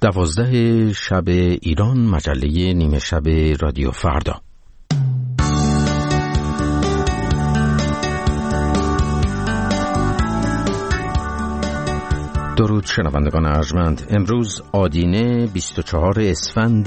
12 شب ایران، مجله نیمه شب رادیو فردا. درود شنوندگان ارجمند. امروز آدینه 24 اسفند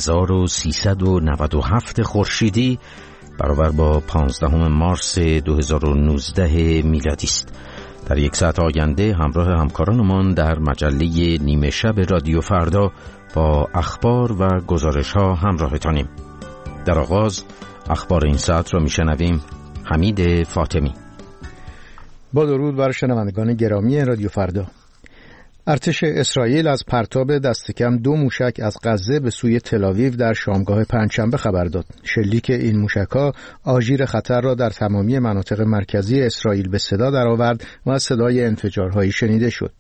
1397 خورشیدی برابر با 15 مارس 2019 میلادی است. در یک ساعت آینده همراه همکارانمان در مجله نیمه شب رادیو فردا با اخبار و گزارش ها همراهتانیم. در آغاز اخبار این ساعت را میشنویم. حمید فاطمی. با درود بر شنوندگان گرامی رادیو فردا. ارتش اسرائیل از پرتاب دست کم 2 موشک از غزه به سوی تل‌آویو در شامگاه پنجشنبه خبر داد. شلیک این موشک‌ها آژیر خطر را در تمامی مناطق مرکزی اسرائیل به صدا درآورد و صدای انفجارهایی شنیده شد.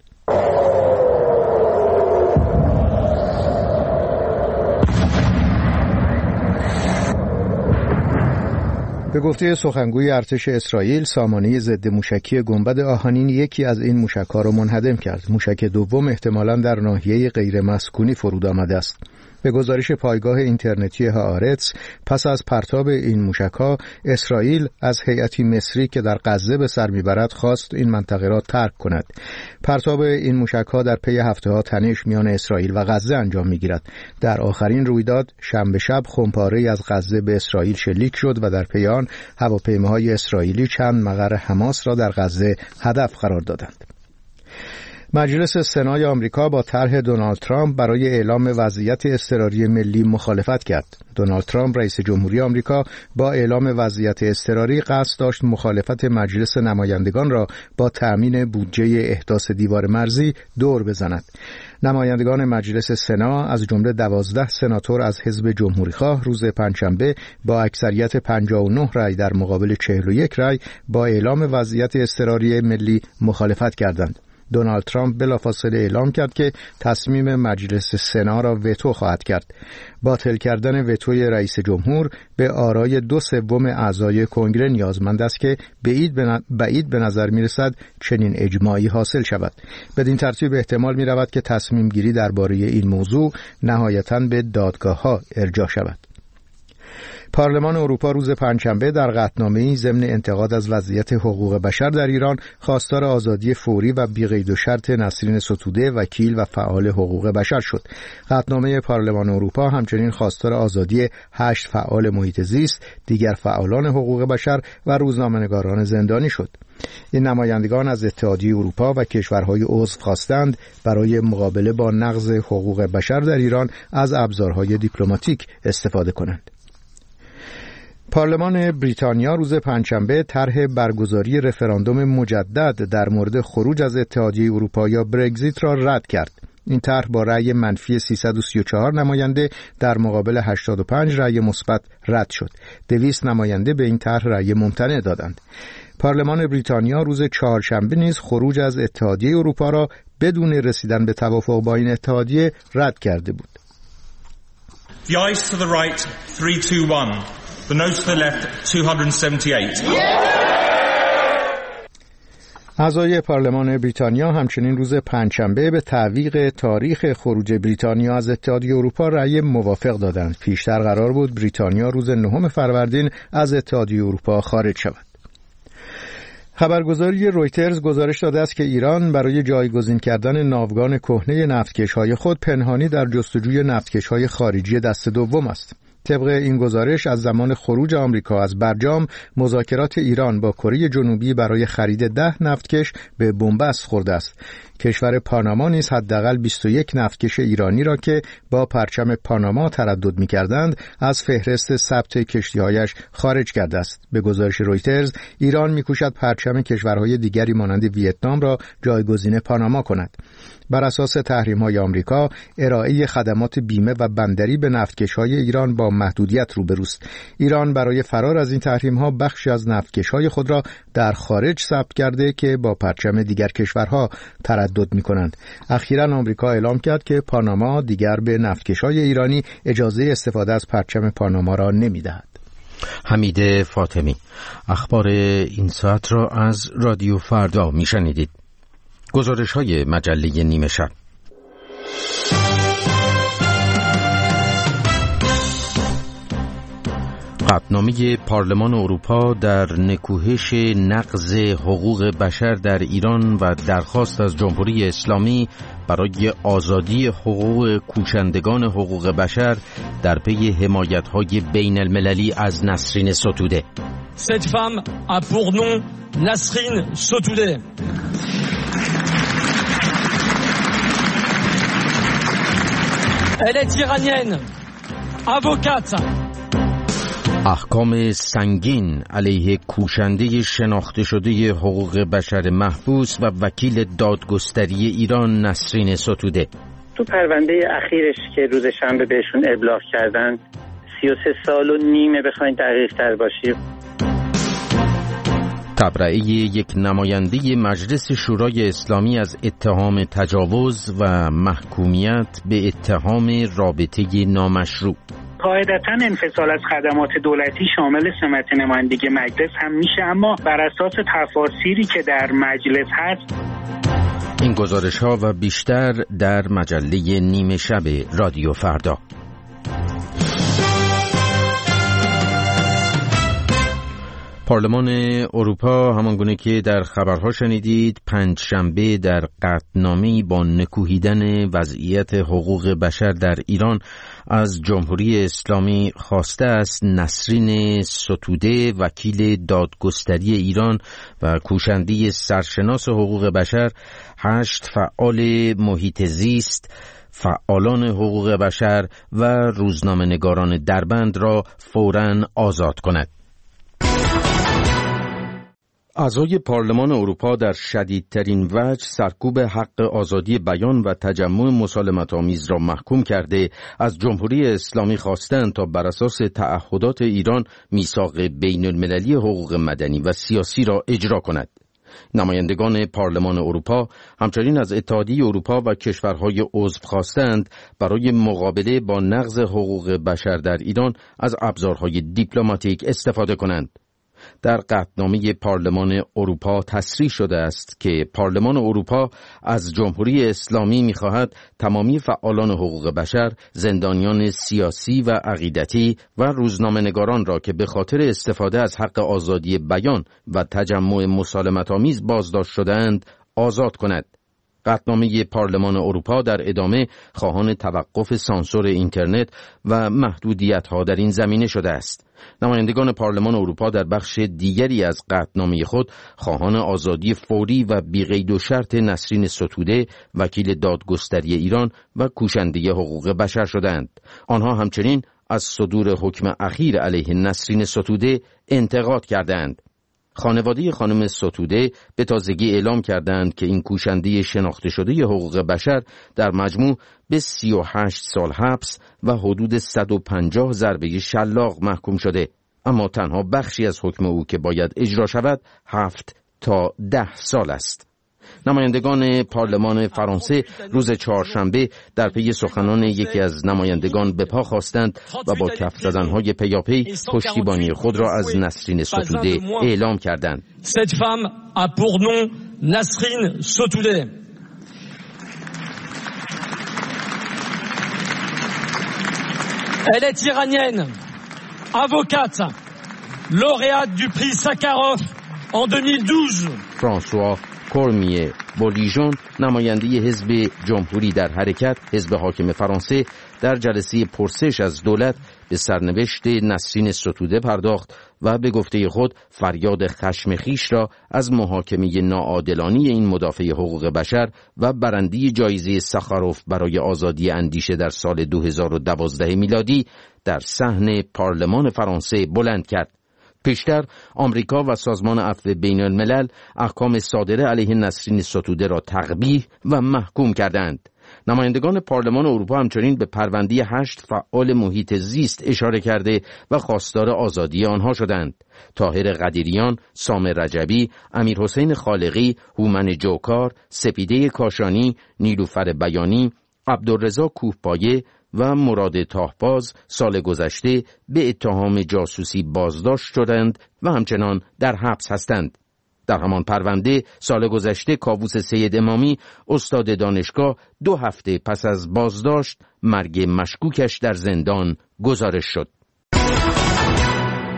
به گفته سخنگوی ارتش اسرائیل، سامانه ضد موشکی گنبد آهنین یکی از این موشک‌ها را منهدم کرد. موشک دوم احتمالاً در ناحیه غیر مسکونی فرود آمده است. به گزارش پایگاه اینترنتی هآرتس، پس از پرتاب این موشک‌ها، اسرائیل از هیئتی مصری که در غزه به سر می‌برد خواست این منطقه را ترک کند. پرتاب این موشک‌ها در پی هفته‌ها تنش میان اسرائیل و غزه انجام می‌گیرد. در آخرین رویداد شنبه شب خمپاره‌ای از غزه به اسرائیل شلیک شد و در پی آن هواپیماهای اسرائیلی چند مقر حماس را در غزه هدف قرار دادند. مجلس سنای آمریکا با طرح دونالد ترامپ برای اعلام وضعیت اضطراری ملی مخالفت کرد. دونالد ترامپ رئیس جمهوری آمریکا با اعلام وضعیت اضطراری قصد داشت مخالفت مجلس نمایندگان را با تأمین بودجه احداث دیوار مرزی دور بزند. نمایندگان مجلس سنا از جمله 12 سناتور از حزب جمهوریخواه روز پنجشنبه با اکثریت 59 رأی در مقابل 41 رأی با اعلام وضعیت اضطراری ملی مخالفت کردند. دونالد ترامپ بلافاصله اعلام کرد که تصمیم مجلس سنا را وتو خواهد کرد. باطل کردن وتوی رئیس جمهور به آرای 2/3 اعضای کنگره نیازمند است که بعید به نظر می رسد چنین اجماعی حاصل شود. بدین ترتیب احتمال می رود که تصمیم گیری درباره این موضوع نهایتاً به دادگاه ها ارجاع شود. پارلمان اروپا روز پنجشنبه در قطعنامه‌ای ضمن انتقاد از وضعیت حقوق بشر در ایران خواستار آزادی فوری و بی‌قید و شرط نسرین ستوده، وکیل و فعال حقوق بشر شد. قطعنامه پارلمان اروپا همچنین خواستار آزادی 8 فعال محیط زیست، دیگر فعالان حقوق بشر و روزنامه‌نگاران زندانی شد. این نمایندگان از اتحادیه اروپا و کشورهای عضو خواستند برای مقابله با نقض حقوق بشر در ایران از ابزارهای دیپلماتیک استفاده کنند. پارلمان بریتانیا روز پنجشنبه طرح برگزاری رفراندوم مجدد در مورد خروج از اتحادیه اروپا یا برگزیت را رد کرد. این طرح با رأی منفی 334 نماینده در مقابل 85 رأی مثبت رد شد. 200 نماینده به این طرح رأی ممتنع دادند. پارلمان بریتانیا روز چهارشنبه نیز خروج از اتحادیه اروپا را بدون رسیدن به توافق با این اتحادیه رد کرده بود. The ayes to the right 321. The noes to the left 278. اعضای پارلمان بریتانیا همچنین روز پنجشنبه به تعویق تاریخ خروج بریتانیا از اتحادیه اروپا رأی موافق دادند. پیشتر قرار بود بریتانیا روز 9 فروردین از اتحادیه اروپا خارج شود. خبرگزاری رویترز گزارش داده است که ایران برای جایگزین کردن ناوگان کهنه نفتکش‌های خود پنهانی در جستجوی نفتکش‌های خارجی دست دوم است. طبق این گزارش از زمان خروج آمریکا از برجام، مذاکرات ایران با کره جنوبی برای خرید 10 نفتکش به بنبست خورده است. کشور پاناما نیز حداقل 21 نفتکش ایرانی را که با پرچم پاناما تردد می‌کردند از فهرست ثبت کشتی‌هایش خارج کرده است. به گزارش رویترز، ایران می‌کوشد پرچم کشورهای دیگری مانند ویتنام را جایگزین پاناما کند. بر اساس تحریم‌های آمریکا، ارائه خدمات بیمه و بندری به نفتکش‌های ایران با محدودیت روبروست. ایران برای فرار از این تحریم‌ها بخشی از نفتکش‌های خود را در خارج ثبت کرده که با پرچم دیگر کشورها تردد می‌کنند. اخیراً آمریکا اعلام کرد که پاناما دیگر به نفتکش‌های ایرانی اجازه استفاده از پرچم پاناما را نمی‌دهد. حمید فاطمی. اخبار این ساعت را از رادیو فردا میشنیدید. گزارش‌های مجله نیمه شب. قطعنامه پارلمان اروپا در نکوهش نقض حقوق بشر در ایران و درخواست از جمهوری اسلامی برای آزادی حقوق کوشندگان حقوق بشر در پی حمایت‌های بین المللی از نسرین ستوده. Cette femme a pour nom Nasrin Sotoudeh. Elle est iranienne, avocate. احکام سنگین علیه کوشنده شناخته شده حقوق بشر محبوس و وکیل دادگستری ایران نسرین ستوده. تو پرونده اخیرش که روز شنبه بهشون ابلاغ کردن 33 سال و نیمه، بخواین دقیق تر باشیم. تبرئه یک نماینده مجلس شورای اسلامی از اتهام تجاوز و محکومیت به اتهام رابطه نامشروع. قاعدتاً انفصال از خدمات دولتی شامل سمت نمایندگی مجلس هم میشه، اما بر اساس تفاسیری که در مجلس هست. این گزارش ها و بیشتر در مجله نیمه شب رادیو فردا. پارلمان اروپا همانگونه که در خبرها شنیدید پنجشنبه در قطعنامه‌ای با نکوهیدن وضعیت حقوق بشر در ایران از جمهوری اسلامی خواسته است نسرین ستوده وکیل دادگستری ایران و کوشنده سرشناس حقوق بشر 8 فعال محیط زیست، فعالان حقوق بشر و روزنامه‌نگاران دربند را فوراً آزاد کند. اعضای پارلمان اروپا در شدیدترین وجه سرکوب حق آزادی بیان و تجمع مسالمت‌آمیز را محکوم کرده از جمهوری اسلامی خواستند تا بر اساس تعهدات ایران میثاق بین المللی حقوق مدنی و سیاسی را اجرا کند. نمایندگان پارلمان اروپا همچنین از اتحادیه اروپا و کشورهای عضو خواستند برای مقابله با نقض حقوق بشر در ایران از ابزارهای دیپلماتیک استفاده کنند. در قطعنامه پارلمان اروپا تصریح شده است که پارلمان اروپا از جمهوری اسلامی می‌خواهد تمامی فعالان حقوق بشر، زندانیان سیاسی و عقیدتی و روزنامه‌نگاران را که به خاطر استفاده از حق آزادی بیان و تجمع مسالمت‌آمیز بازداشت شده‌اند آزاد کند. قطعنامه پارلمان اروپا در ادامه خواهان توقف سانسور اینترنت و محدودیت‌ها در این زمینه شده است. نمایندگان پارلمان اروپا در بخش دیگری از قطعنامه خود خواهان آزادی فوری و بی‌قید و شرط نسرین ستوده وکیل دادگستری ایران و کوشنده حقوق بشر شدند. آنها همچنین از صدور حکم اخیر علیه نسرین ستوده انتقاد کردند. خانواده خانم ستوده به تازگی اعلام کردند که این کوشنده شناخته شده حقوق بشر در مجموع به 38 سال حبس و حدود 150 ضربه شلاق محکوم شده، اما تنها بخشی از حکم او که باید اجرا شود 7 تا 10 سال است. نمایندگان پارلمان فرانسه روز چهارشنبه در پی سخنان یکی از نمایندگان به پا خواستند و با کف زدن‌های پیاپی پشتیبانی خود را از نسرین ستوده اعلام کردند. Cette femme a pour nom Nasrin Sotoudeh. Elle est iranienne, avocate, lauréate du prix Sakharov en 2012. فرانسوا کورمیه بولیژون نماینده حزب جمهوری در حرکت، حزب حاکم فرانسه، در جلسه پرسش از دولت به سرنوشت نسرین ستوده پرداخت و به گفته خود فریاد خشم خویش را از محاکمه ناعادلانه این مدافع حقوق بشر و برنده جایزه ساخاروف برای آزادی اندیشه در سال 2012 میلادی در صحن پارلمان فرانسه بلند کرد. پیشتر آمریکا و سازمان عفو بین الملل احکام صادره علیه نسرین ستوده را تقبیح و محکوم کردند. نمایندگان پارلمان اروپا همچنین به پرونده 8 فعال محیط زیست اشاره کرده و خواستار آزادی آنها شدند. طاهر قدیریان، سامر رجبی، امیرحسین خالقی، هومن جوکار، سپیده کاشانی، نیلوفر بیانی، عبدالرضا کوهپایه و مراد تاهباز سال گذشته به اتهام جاسوسی بازداشت شدند و همچنان در حبس هستند. در همان پرونده سال گذشته کاووس سید امامی استاد دانشگاه 2 هفته پس از بازداشت مرگ مشکوکش در زندان گزارش شد.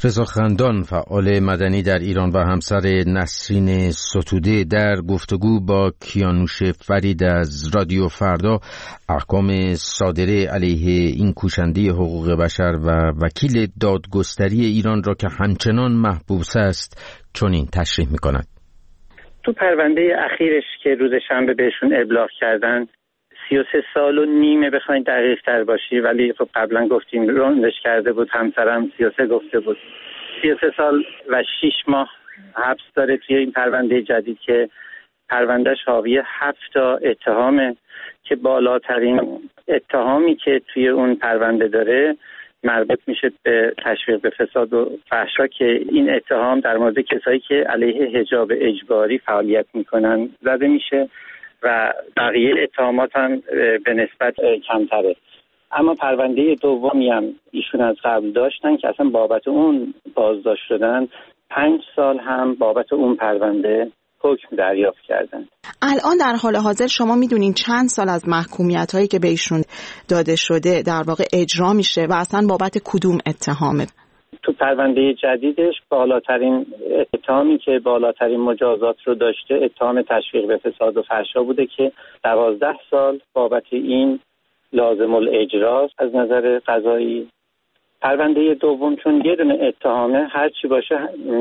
رضا خندان، فعال مدنی در ایران و همسر نسرین ستوده، در گفتگو با کیانوش فرید از رادیو فردا احکام صادره علیه این کوشنده حقوق بشر و وکیل دادگستری ایران را که همچنان محبوس است چنین تشریح می‌کند. تو پرونده اخیرش که روز شنبه بهشون ابلاغ کردن 33 سال و نیمه بخواید دقیق تر باشی، ولی خب قبلا گفتیم روندش کرده بود، همسرم 33 گفته بود. 33 سال و 6 ماه حبس داره توی این پرونده جدید که پروندهش حاوی 7 تا اتهامه که بالاترین اتهامی که توی اون پرونده داره مربوط میشه به تشویق به فساد و فحشا که این اتهام در مورد کسایی که علیه حجاب اجباری فعالیت میکنن زده میشه و بقیه اتهامات هم به نسبت کمتره. اما پرونده دومی هم ایشون از قبل داشتن که اصلا بابت اون بازداشت شدن، 5 سال هم بابت اون پرونده حکم دریافت کردن. الان در حال حاضر شما میدونین چند سال از محکومیت هایی که به ایشون داده شده در واقع اجرا میشه و اصلا بابت کدوم اتهامه؟ تو پرونده جدیدش بالاترین اتهامی که بالاترین مجازات رو داشته اتهام تشویق به فساد و فحشا بوده که 12 سال بابت این لازم الاجراست از نظر قضایی. پرونده دوم چون یه دونه اتهامه هر چی باشه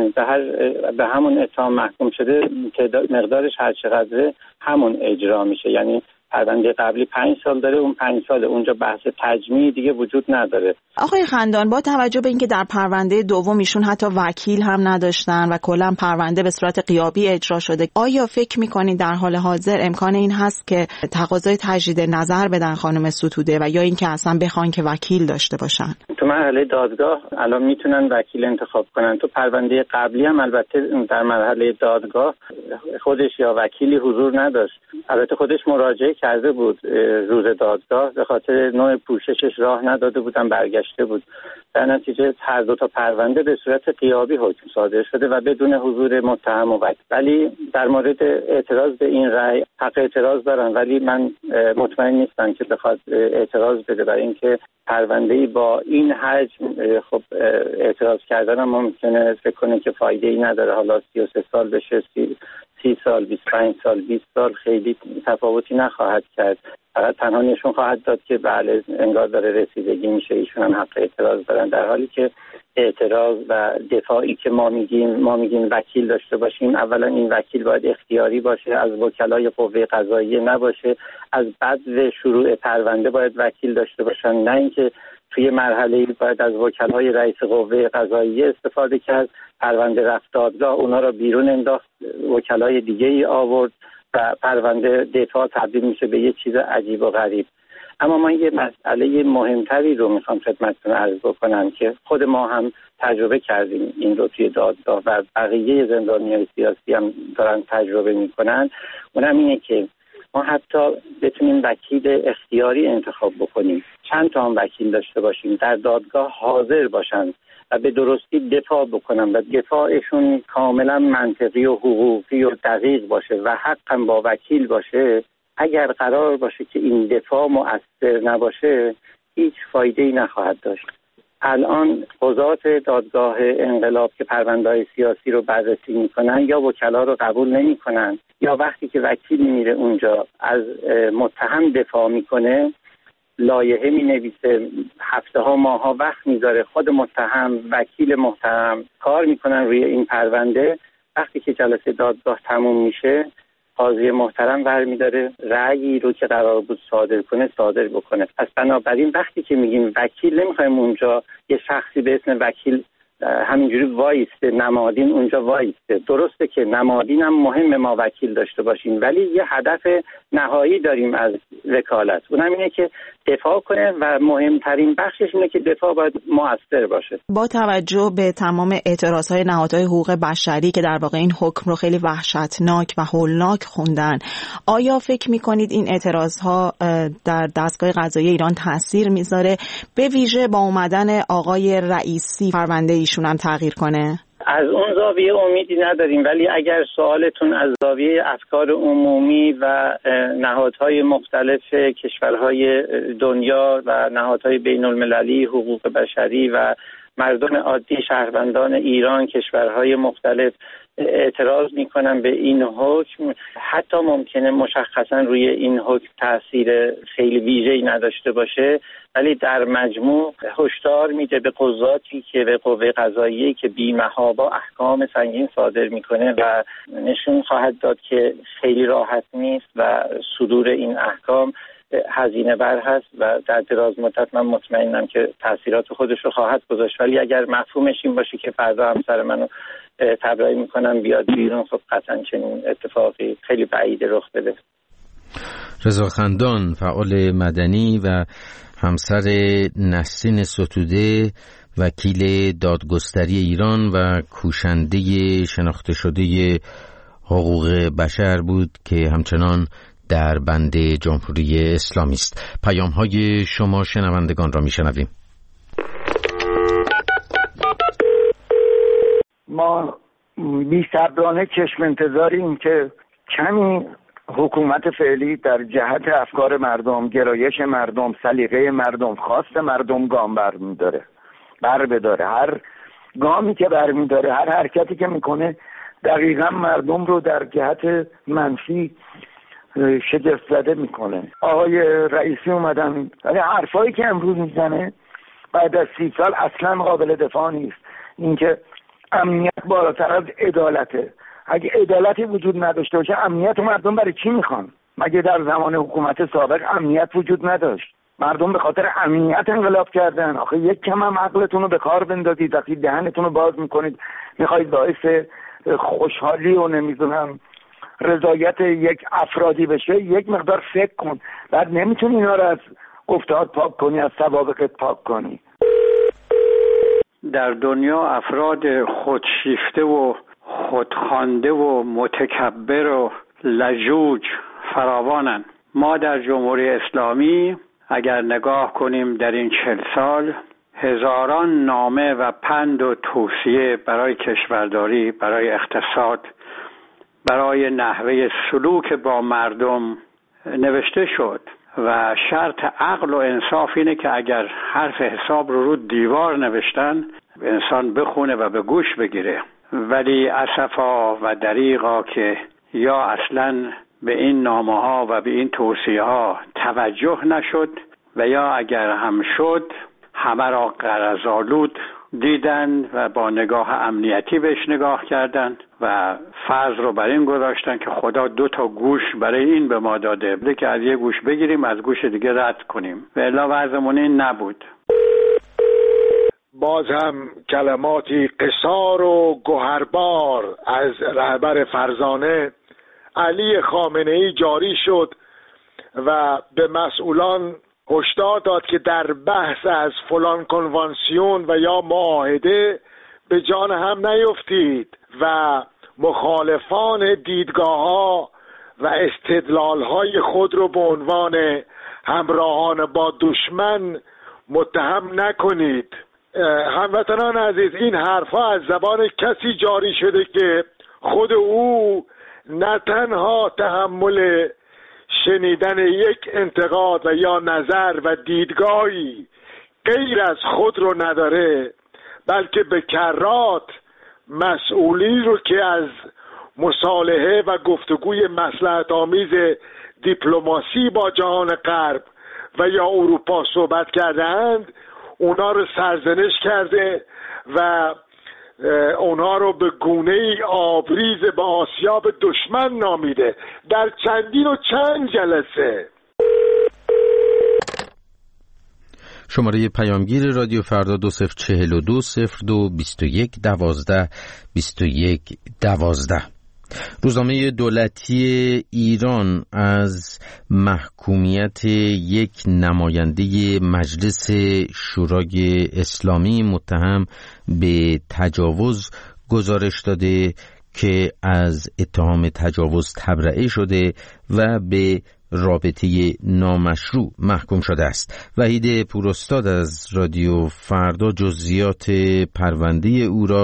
به همون اتهام محکوم شده، مقدارش هر چقدره همون اجرا میشه. یعنی پرونده قبلی 5 سال داره، اون 5 سال اونجا بحث تجمیع دیگه وجود نداره. آقای خندان، با توجه به اینکه در پرونده دوم ایشون حتی وکیل هم نداشتن و کلا پرونده به صورت غیابی اجرا شده، آیا فکر میکنید در حال حاضر امکان این هست که تقاضای تجدید نظر بدن خانم ستوده و یا اینکه اصلا بخوان که وکیل داشته باشن؟ تو مرحله دادگاه الان میتونن وکیل انتخاب کنن. تو پرونده قبلی هم البته در مرحله دادگاه خودش یا وکیلی حضور نداشت. البته خودش مراجعه کرده بود روز دادگاه، به خاطر نوع پوششش راه نداده بودن، برگشته بود. در نتیجه هر دو تا پرونده به صورت غیابی حکم صادر شده و بدون حضور متهم و وکیل. ولی در مورد اعتراض به این رأی حق اعتراض دارن، ولی من مطمئن نیستم که بخواد اعتراض بده، برای اینکه پرونده‌ای با این حجم خب اعتراض کردن هم ممکنه فکر کنه که فایده‌ای نداره. حالا 33 سال بشه، 30 سال، 25 سال، 20 سال خیلی تفاوتی نخواهد کرد. فقط تنها نشون خواهد داد که بله انگار داره رسیدگی میشه، ایشون هم حق اعتراض دارن، در حالی که اعتراض و دفاعی که ما میگیم وکیل داشته باشیم، اولا این وکیل باید اختیاری باشه، از وکلای قوه قضاییه نباشه، از بدو شروع پرونده باید وکیل داشته باشن، نه اینکه توی مرحله باید از وکلای رئیس قوه قضاییه استفاده کرد، پرونده رفت دادگاه اونا را بیرون انداخت، وکلای دیگه ای آورد و پرونده دفاع تبدیل میشه به یه چیز عجیب و غریب. اما من یه مسئله مهمتری رو میخوام خدمتتون عرض بکنم که خود ما هم تجربه کردیم این رو توی دادگاه و بقیه زندانیان سیاسی هم دارن تجربه میکنن. اونم اینه که ما حتی بتونیم وکیل اختیاری انتخاب بکنیم، چند تا هم وکیل داشته باشیم، در دادگاه حاضر باشن و به درستی دفاع بکنن و دفاعشون کاملا منطقی و حقوقی و دقیق باشه و حقا با وکیل باشه. اگر قرار باشه که این دفاع مؤثر نباشه هیچ فایده‌ای نخواهد داشت. الان قضات دادگاه انقلاب که پرونده‌های سیاسی رو بررسی میکنن یا وکلا رو قبول نمیکنن یا وقتی که وکیل میره اونجا از متهم دفاع میکنه لایحه مینویسه، هفته ها ماه ها وقت میذاره، خود متهم وکیل متهم کار میکنن روی این پرونده. وقتی که جلسه دادگاه تموم میشه قاضی محترم برمی‌داره رأیی رو که قرار بود صادر کنه صادر بکنه. پس بنابراین وقتی که میگیم وکیل نمیخوایم اونجا یه شخصی به اسم وکیل همینجوری وایسته، نمادین اونجا وایسته. درسته که نمادین هم مهم ما وکیل داشته باشیم، ولی یه هدف نهایی داریم از وکالت، اونم اینه که دفاع کنه و مهمترین بخشش اینه که دفاع باید مؤثر باشه. با توجه به تمام اعتراضهای نهادهای حقوق بشری که در واقع این حکم رو خیلی وحشتناک و هولناک خوندن، آیا فکر می‌کنید این اعتراضها در دستگاه قضایی ایران تاثیر میذاره، به ویژه با اومدن آقای رئیسی پرونده ایشون هم تغییر کنه؟ از اون زاویه امیدی نداریم، ولی اگر سوالتون از زاویه افکار عمومی و نهادهای مختلف کشورهای دنیا و نهادهای بین المللی حقوق بشری و مردم عادی شهروندان ایران کشورهای مختلف اعتراض میکنن به این حکم، حتی ممکنه مشخصا روی این حکم تاثیر خیلی ویژه‌ای نداشته باشه، ولی در مجموع هشدار میده به قضاتی که به قوه قضاییه که بی‌محابا احکام سنگین صادر میکنه و نشون خواهد داد که خیلی راحت نیست و صدور این احکام هزینه بر هست و در دراز مدت من مطمئنم که تاثیرات خودش رو خواهد گذاشت. ولی اگر مفهومش این باشه که فردا همسر منو تبرئه میکنم بیاد بیرون، خب قطعا چنین اتفاقی خیلی بعید رخ بده. رضا خندان، فعال مدنی و همسر نسرین ستوده، وکیل دادگستری ایران و کوشنده شناخته شده حقوق بشر بود که همچنان در بند جمهوری اسلامی است. پیام‌های شما شنوندگان را میشنویم. ما بی‌صبرانه چشم انتظاریم که کمی حکومت فعلی در جهت افکار مردم، گرایش مردم، سلیقه مردم، خواست مردم گام بر بداره. هر گامی که برمیداره، هر حرکتی که میکنه دقیقا مردم رو در جهت منفی شگفت زده میکنه. آقای رئیسی اومدن، ولی حرفایی که امروز میزنه بعد از 30 سال اصلا قابل دفاع نیست. اینکه امنیت بالاتر از عدالته. اگه عدالتی وجود نداشته باشه امنیت مردم برای چی میخوان؟ مگه در زمان حکومت سابق امنیت وجود نداشت؟ مردم به خاطر امنیت انقلاب کردن. آخه یک کم هم عقلتون رو به کار بندازید. وقتی دهنتون رو باز میکنید میخواید باعث خوشحالی و نمیدونم رضایت یک افرادی بشه، یک مقدار فکر کن. بعد نمیتونی اینا رو از گفتهات پاک کنی، از سوابقت پاک کنی. در دنیا افراد خودشیفته و خودخوانده و متکبر و لجوج فراوانن. ما در جمهوری اسلامی اگر نگاه کنیم در این 40 سال هزاران نامه و پند و توصیه برای کشورداری، برای اقتصاد، برای نحوه سلوک با مردم نوشته شد و شرط عقل و انصاف اینه که اگر حرف حساب رو دیوار نوشتن انسان بخونه و به گوش بگیره. ولی اسفا و دریغا که یا اصلاً به این نامه ها و به این توصیه ها توجه نشد و یا اگر هم شد همه را غرض‌آلود دیدن و با نگاه امنیتی بهش نگاه کردن و فرض رو بر این گذاشتن که خدا 2 گوش برای این به ما داده بده که از یه گوش بگیریم از گوش دیگه رد کنیم و الا وضعمون این نبود. باز هم کلماتی قصار و گوهربار از رهبر فرزانه علی خامنه‌ای جاری شد و به مسئولان هشدار داد که در بحث از فلان کنوانسیون و یا معاهده به جان هم نیفتید و مخالفان دیدگاه‌ها و استدلال‌های خود رو به عنوان همراهان با دشمن متهم نکنید. هموطنان عزیز، این حرفا از زبان کسی جاری شده که خود او نه تنها تحمل شنیدن یک انتقاد و یا نظر و دیدگاهی غیر از خود رو نداره، بلکه به کرات مسئولی رو که از مصالحه و گفتگوی مصلحت آمیز دیپلماسی با جهان غرب و یا اروپا صحبت کردند اونا رو سرزنش کرده و اونا رو به گونه‌ای آبریز به آسیاب دشمن نامیده در چندین و چند جلسه. شماره پیامگیر رادیو فردا 2042 02 21 12 21 12. روزنامه دولتی ایران از محکومیت یک نماینده مجلس شورای اسلامی متهم به تجاوز گزارش داده که از اتهام تجاوز تبرئه شده و به رابطه نامشروع محکوم شده است. وحید پوراستاد از رادیو فردا جزئیات پرونده او را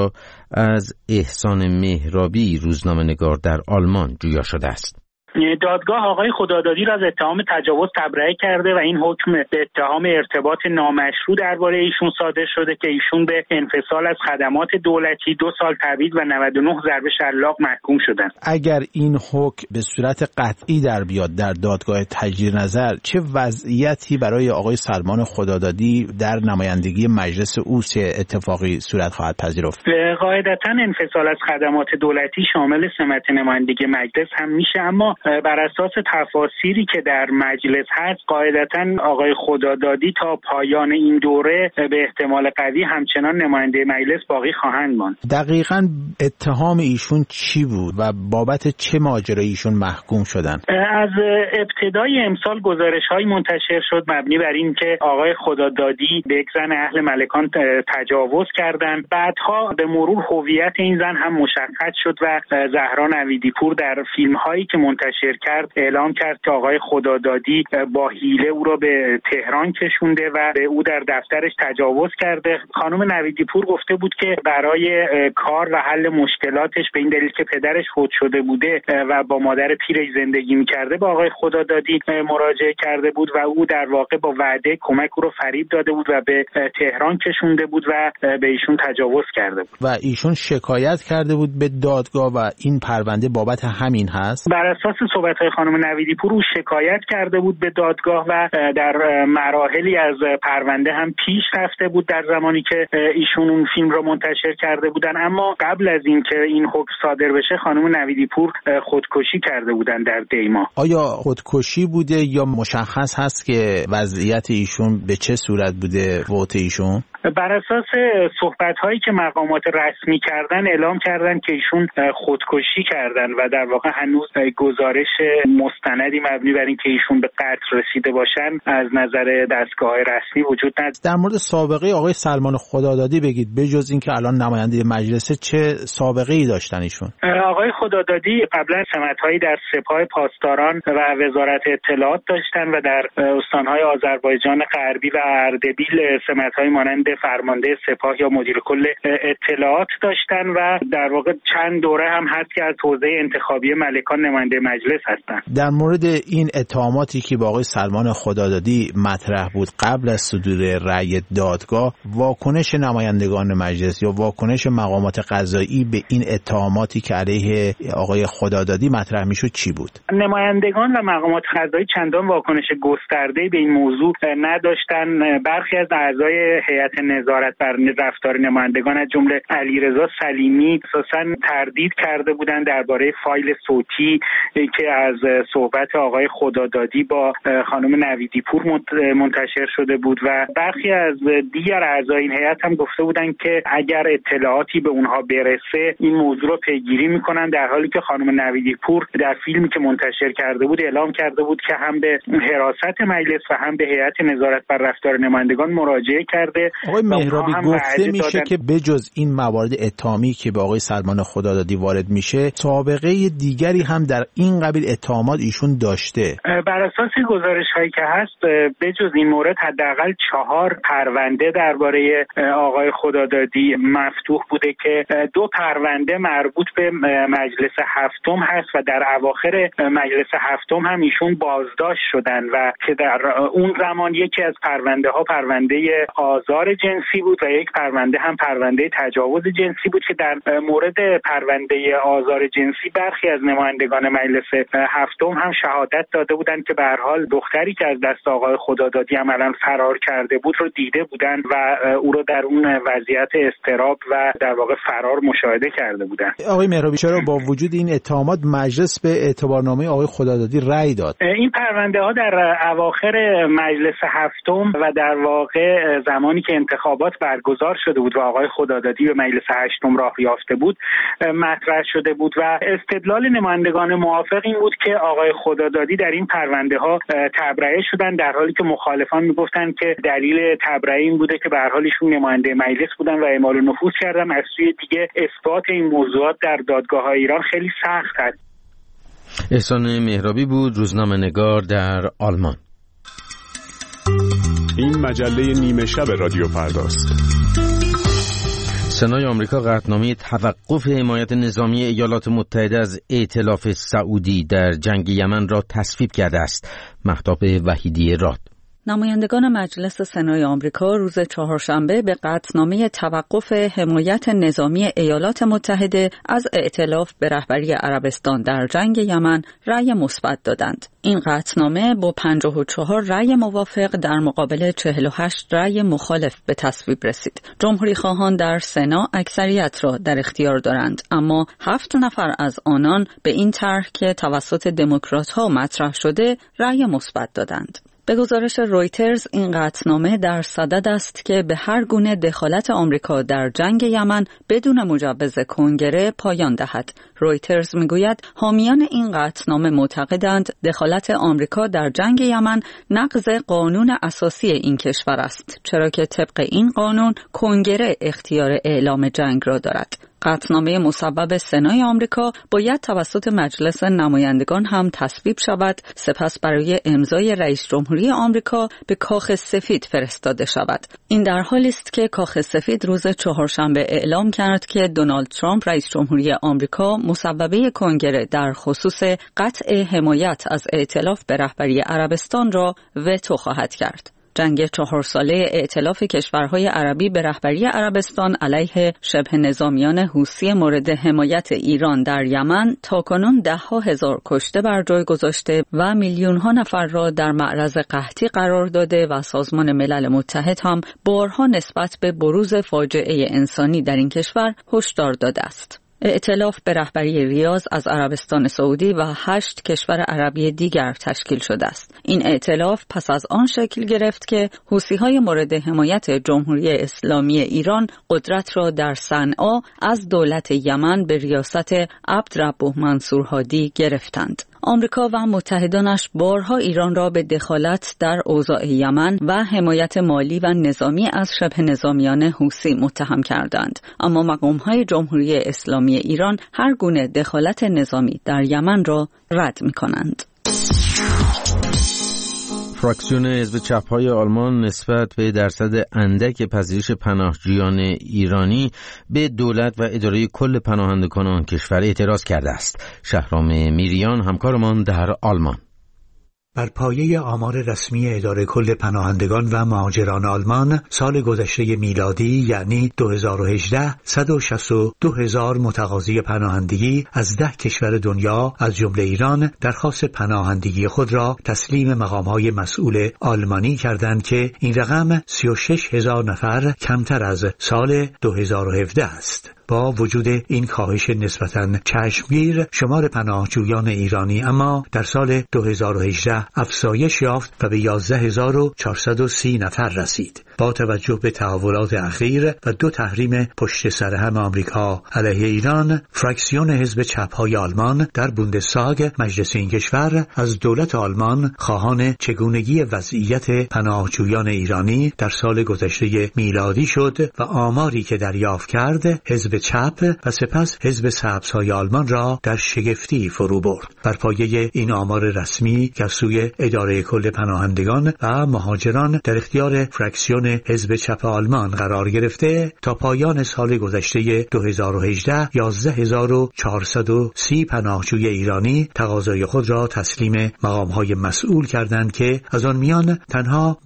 از احسان مهرابی، روزنامه‌نگار در آلمان جویا شده است. دادگاه آقای خدادادی را از اتهام تجاوز تبرئه کرده و این حکم به اتهام ارتباط نامشروع درباره ایشون صادر شده که ایشون به انفصال از خدمات دولتی 2 سال تبعید و 99 ضرب شلاق محکوم شدند. اگر این حکم به صورت قطعی در بیاد در دادگاه تجدید نظر، چه وضعیتی برای آقای سلمان خدادادی در نمایندگی مجلس او چه اتفاقی صورت خواهد پذیرفت؟ قاعدتاً انفصال از خدمات دولتی شامل سمت نمایندگی مجلس هم میشه، اما بر اساس تفاسیری که در مجلس هست قاعدتاً آقای خدادادی تا پایان این دوره به احتمال قوی همچنان نماینده مجلس باقی خواهند ماند. دقیقاً اتهام ایشون چی بود و بابت چه ماجرایی ایشون محکوم شدن؟ از ابتدای امسال گزارش‌های منتشر شد مبنی بر این که آقای خدادادی به یک زن اهل ملکان تجاوز کردند. بعدها به مرور هویت این زن هم مشخص شد و زهرا نویدی‌پور در فیلم‌هایی که منتشر کرد اعلام کرد که آقای خدادادی با حیله او را به تهران کشونده و به او در دفترش تجاوز کرده. خانم نویدی‌پور گفته بود که برای کار و حل مشکلاتش به این دلیل که پدرش فوت شده بوده و با مادر پیرش زندگی می‌کرده با آقای خدادادی مراجعه کرده بود و او در واقع با وعده کمک او رو فریب داده بود و به تهران کشونده بود و به ایشون تجاوز کرده بود. و ایشون شکایت کرده بود به دادگاه و این پرونده بابت همین هست. بر اساس صحبت‌های خانم نویدی‌پور او شکایت کرده بود به دادگاه و در مراحلی از پرونده هم پیش رفته بود در زمانی که ایشون اون فیلم رو منتشر کرده بودن، اما قبل از اینکه این حکم صادر بشه خانم نویدی‌پور خودکشی کرده بودن در دیما. آیا خودکشی بوده یا مشخص هست که وضعیت ایشون به چه صورت بوده فوت ایشون؟ بر اساس صحبت‌هایی که مقامات رسمی کردن اعلام کردن که ایشون خودکشی کردن و در واقع هنوز گزارش مستندی مبنی بر این که ایشون به قتل رسیده باشن از نظر دستگاه رسمی وجود نداره. در مورد سابقه آقای سلمان خدادادی بگید، بجز این که الان نماینده مجلس چه سابقه‌ای داشتن ایشون؟ آقای خدادادی قبلا سمت‌هایی در سپاه پاسداران و وزارت اطلاعات داشتن و در استان‌های آذربایجان غربی و اردبیل سمت‌های مانند فرمانده سپاه یا مدیر کل اطلاعات داشتن و در واقع چند دوره هم هست که از حوزه انتخابی ملکان نماینده مجلس هستن. در مورد این اتهاماتی که با آقای سلمان خدادادی مطرح بود قبل از صدور رأی دادگاه، واکنش نمایندگان مجلس یا واکنش مقامات قضایی به این اتهاماتی که علیه آقای خدادادی مطرح میشد چی بود؟ نمایندگان و مقامات قضایی چندان واکنش گسترده‌ای به این موضوع نداشتن. برخی از اعضای هیئت نظارت بر رفتار نمایندگان از جمله علیرضا سلیمی اساساً تردید کرده بودند درباره فایل صوتی که از صحبت آقای خدادادی با خانم نویدی‌پور منتشر شده بود و برخی از دیگر اعضای این هیئت هم گفته بودند که اگر اطلاعاتی به اونها برسه این موضوع رو پیگیری میکنن، در حالی که خانم نویدی‌پور در فیلمی که منتشر کرده بود اعلام کرده بود که هم به حراست مجلس و هم به هیئت نظارت بر رفتار نمایندگان مراجعه کرده. آقای مهرابی، گفته میشه که بجز این موارد اتهامی که به آقای سلمان خدادادی وارد میشه سابقه دیگری هم در این قبیل اتهامات ایشون داشته. بر اساس گزارش‌هایی که هست بجز این مورد حداقل 4 پرونده درباره آقای خدادادی مفتوح بوده که 2 پرونده مربوط به مجلس هفتم هست و در اواخر مجلس هفتم هم ایشون بازداشت شدن و که در اون زمان یکی از پرونده ها پرونده آزار جنسی بود و یک پرونده هم پرونده تجاوز جنسی بود که در مورد پرونده آزار جنسی برخی از نمایندگان مجلس هفتم هم شهادت داده بودند که به هر حال دختری که از دست آقای خدادادی عملاً فرار کرده بود رو دیده بودند و او رو در اون وضعیت اضطراب و در واقع فرار مشاهده کرده بودند. آقای مهرابی، چرا با وجود این اتهامات مجلس به اعتبارنامه آقای خدادادی رأی داد؟ این پرونده ها در اواخر مجلس هفتم و در واقع زمانی که انتخابات برگزار شده بود و آقای خدادادی به مجلس هشتم راه یافته بود مطرح شده بود و استدلال نمایندگان موافق این بود که آقای خدادادی در این پرونده ها تبرئه شدن، در حالی که مخالفان میگفتن که دلیل تبرئه این بوده که به هر حال ایشون نماینده مجلس بودن و اعمال نفوذ کردن. از سوی دیگه اثبات این موضوعات در دادگاه‌های ایران خیلی سخت است. احسان مهرابی بود، روزنامه‌نگار در آلمان. این مجله نیمه شب رادیو فرداست. سنای آمریکا قطعنامه توقف حمایت نظامی ایالات متحده از ائتلاف سعودی در جنگ یمن را تصویب کرده است. مهتاب وحیدی راد. نمایندگان مجلس سنای آمریکا روز چهارشنبه به قطعنامه توقف حمایت نظامی ایالات متحده از ائتلاف به رهبری عربستان در جنگ یمن رأی مثبت دادند. این قطعنامه با 54 رأی موافق در مقابل 48 رأی مخالف به تصویب رسید. جمهوری خواهان در سنا اکثریت را در اختیار دارند، اما 7 نفر از آنان به این طرح که توسط دموکرات‌ها مطرح شده رأی مثبت دادند. به گزارش رویترز این قطعنامه در صدد است که به هر گونه دخالت آمریکا در جنگ یمن بدون مجوز کنگره پایان دهد. رویترز میگوید حامیان این قطعنامه معتقدند دخالت آمریکا در جنگ یمن نقض قانون اساسی این کشور است، چرا که طبق این قانون کنگره اختیار اعلام جنگ را دارد. قطعنامه مصوب سنای آمریکا باید توسط مجلس نمایندگان هم تصویب شود، سپس برای امضای رئیس جمهوری آمریکا به کاخ سفید فرستاده شود. این در حالی است که کاخ سفید روز چهارشنبه اعلام کرد که دونالد ترامپ رئیس جمهوری آمریکا مصوبه کنگره در خصوص قطع حمایت از ائتلاف به رهبری عربستان را وتو خواهد کرد. جنگ 4 ساله ائتلاف کشورهای عربی به رهبری عربستان علیه شبه نظامیان حوثی مورد حمایت ایران در یمن تاکنون 10,000 کشته بر جای گذاشته و میلیون‌ها نفر را در معرض قحطی قرار داده و سازمان ملل متحد هم بارها نسبت به بروز فاجعه انسانی در این کشور هشدار داده است. ائتلاف به رهبری ریاض از عربستان سعودی و 8 کشور عربی دیگر تشکیل شده است. این ائتلاف پس از آن شکل گرفت که حوثی‌های مورد حمایت جمهوری اسلامی ایران قدرت را در صنعا از دولت یمن به ریاست عبدربه منصور هادی گرفتند. آمریکا و متحدانش بارها ایران را به دخالت در اوضاع یمن و حمایت مالی و نظامی از شبه نظامیان حوثی متهم کردند، اما مقام‌های جمهوری اسلامی ایران هر گونه دخالت نظامی در یمن را رد می‌کنند. فراکسیون حزب چپ‌های آلمان نسبت به درصد اندک پذیرش پناهجویان ایرانی به دولت و اداره کل پناهندگان آن کشور اعتراض کرده است. شهرام میریان همکارمان در آلمان. بر پایه آمار رسمی اداره کل پناهندگان و مهاجران آلمان سال گذشته میلادی یعنی 2018 162,000 متقاضی پناهندگی از 10 کشور دنیا از جمله ایران درخواست پناهندگی خود را تسلیم مقام‌های مسئول آلمانی کردند که این رقم 36,000 نفر کمتر از سال 2017 است. با وجود این کاهش نسبتاً چشمگیر شمار پناهجویان ایرانی اما در سال 2018 افزایش یافت و به 11,430 نفر رسید. با توجه به تحولات اخیر و 2 تحریم پشت سر هم آمریکا علیه ایران، فراکسیون حزب چپ‌های آلمان در بوندستاگ مجلس این کشور از دولت آلمان خواهان چگونگی وضعیت پناهجویان ایرانی در سال گذشته میلادی شد و آماری که دریافت کرد حزب چپ و سپس حزب سبزهای آلمان را در شگفتی فرو برد. بر پایه این آمار رسمی که از سوی اداره کل پناهندگان و مهاجران در اختیار فراکسیون حزب چپ آلمان قرار گرفته، تا پایان سال گذشته 2018 11,430 پناهجوی ایرانی تقاضای خود را تسلیم مقام‌های مسئول کردند که از آن میان تنها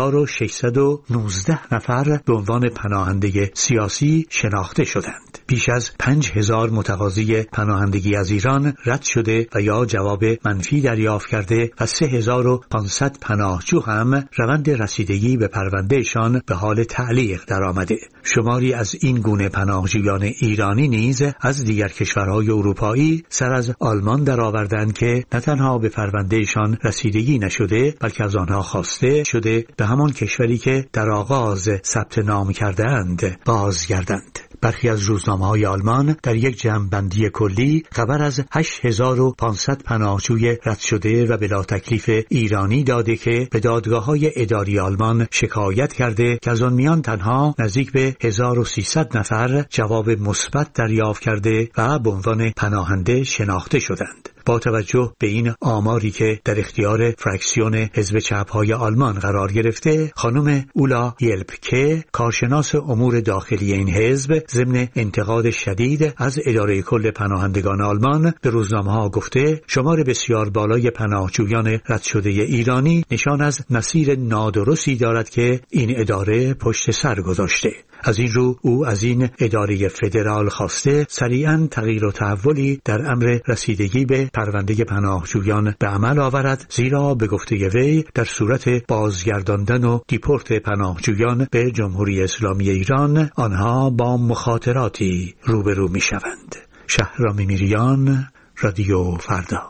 2,619 نفر به عنوان پناهنده سیاسی شناخته شدند. بیش از 5,000 متقاضی پناهندگی از ایران رد شده و یا جواب منفی دریافت کرده و 3,500 پناهجو هم روند رسیدگی به پروندهشان به حال تعلیق درآمده. شماری از این گونه پناهجویان ایرانی نیز از دیگر کشورهای اروپایی سر از آلمان درآوردند که نه تنها به پروندهشان رسیدگی نشده بلکه از آنها خواسته شده به همان کشوری که در آغاز ثبت نام کرده‌اند بازگردند. برخی از روزنامه‌های آلمان در یک جمع‌بندی کلی خبر از 8,500 پناهجوی رد شده و بلا تکلیف ایرانی داده که به دادگاه‌های اداری آلمان شکایت کرده که از آن میان تنها نزدیک به 1,300 نفر جواب مثبت دریافت کرده و به عنوان پناهنده شناخته شدند. با توجه به این آماری که در اختیار فرکسیون حزب چپ‌های آلمان قرار گرفته، خانم اولا یلپکه، کارشناس امور داخلی این حزب، ضمن انتقاد شدید از اداره کل پناهندگان آلمان به روزنامه‌ها گفته شمار بسیار بالای پناهجویان رد شده ایرانی نشان از مسیر نادرستی دارد که این اداره پشت سر گذاشته. از این رو او از این اداره فدرال خواسته سریعاً تغییر و تحولی در امر رسیدگی به پرونده پناهجویان به عمل آورد، زیرا به گفته وی در صورت بازگرداندن و دیپورت پناهجویان به جمهوری اسلامی ایران آنها با مخاطراتی روبرو می شوند. شهرام میریان، رادیو فردا.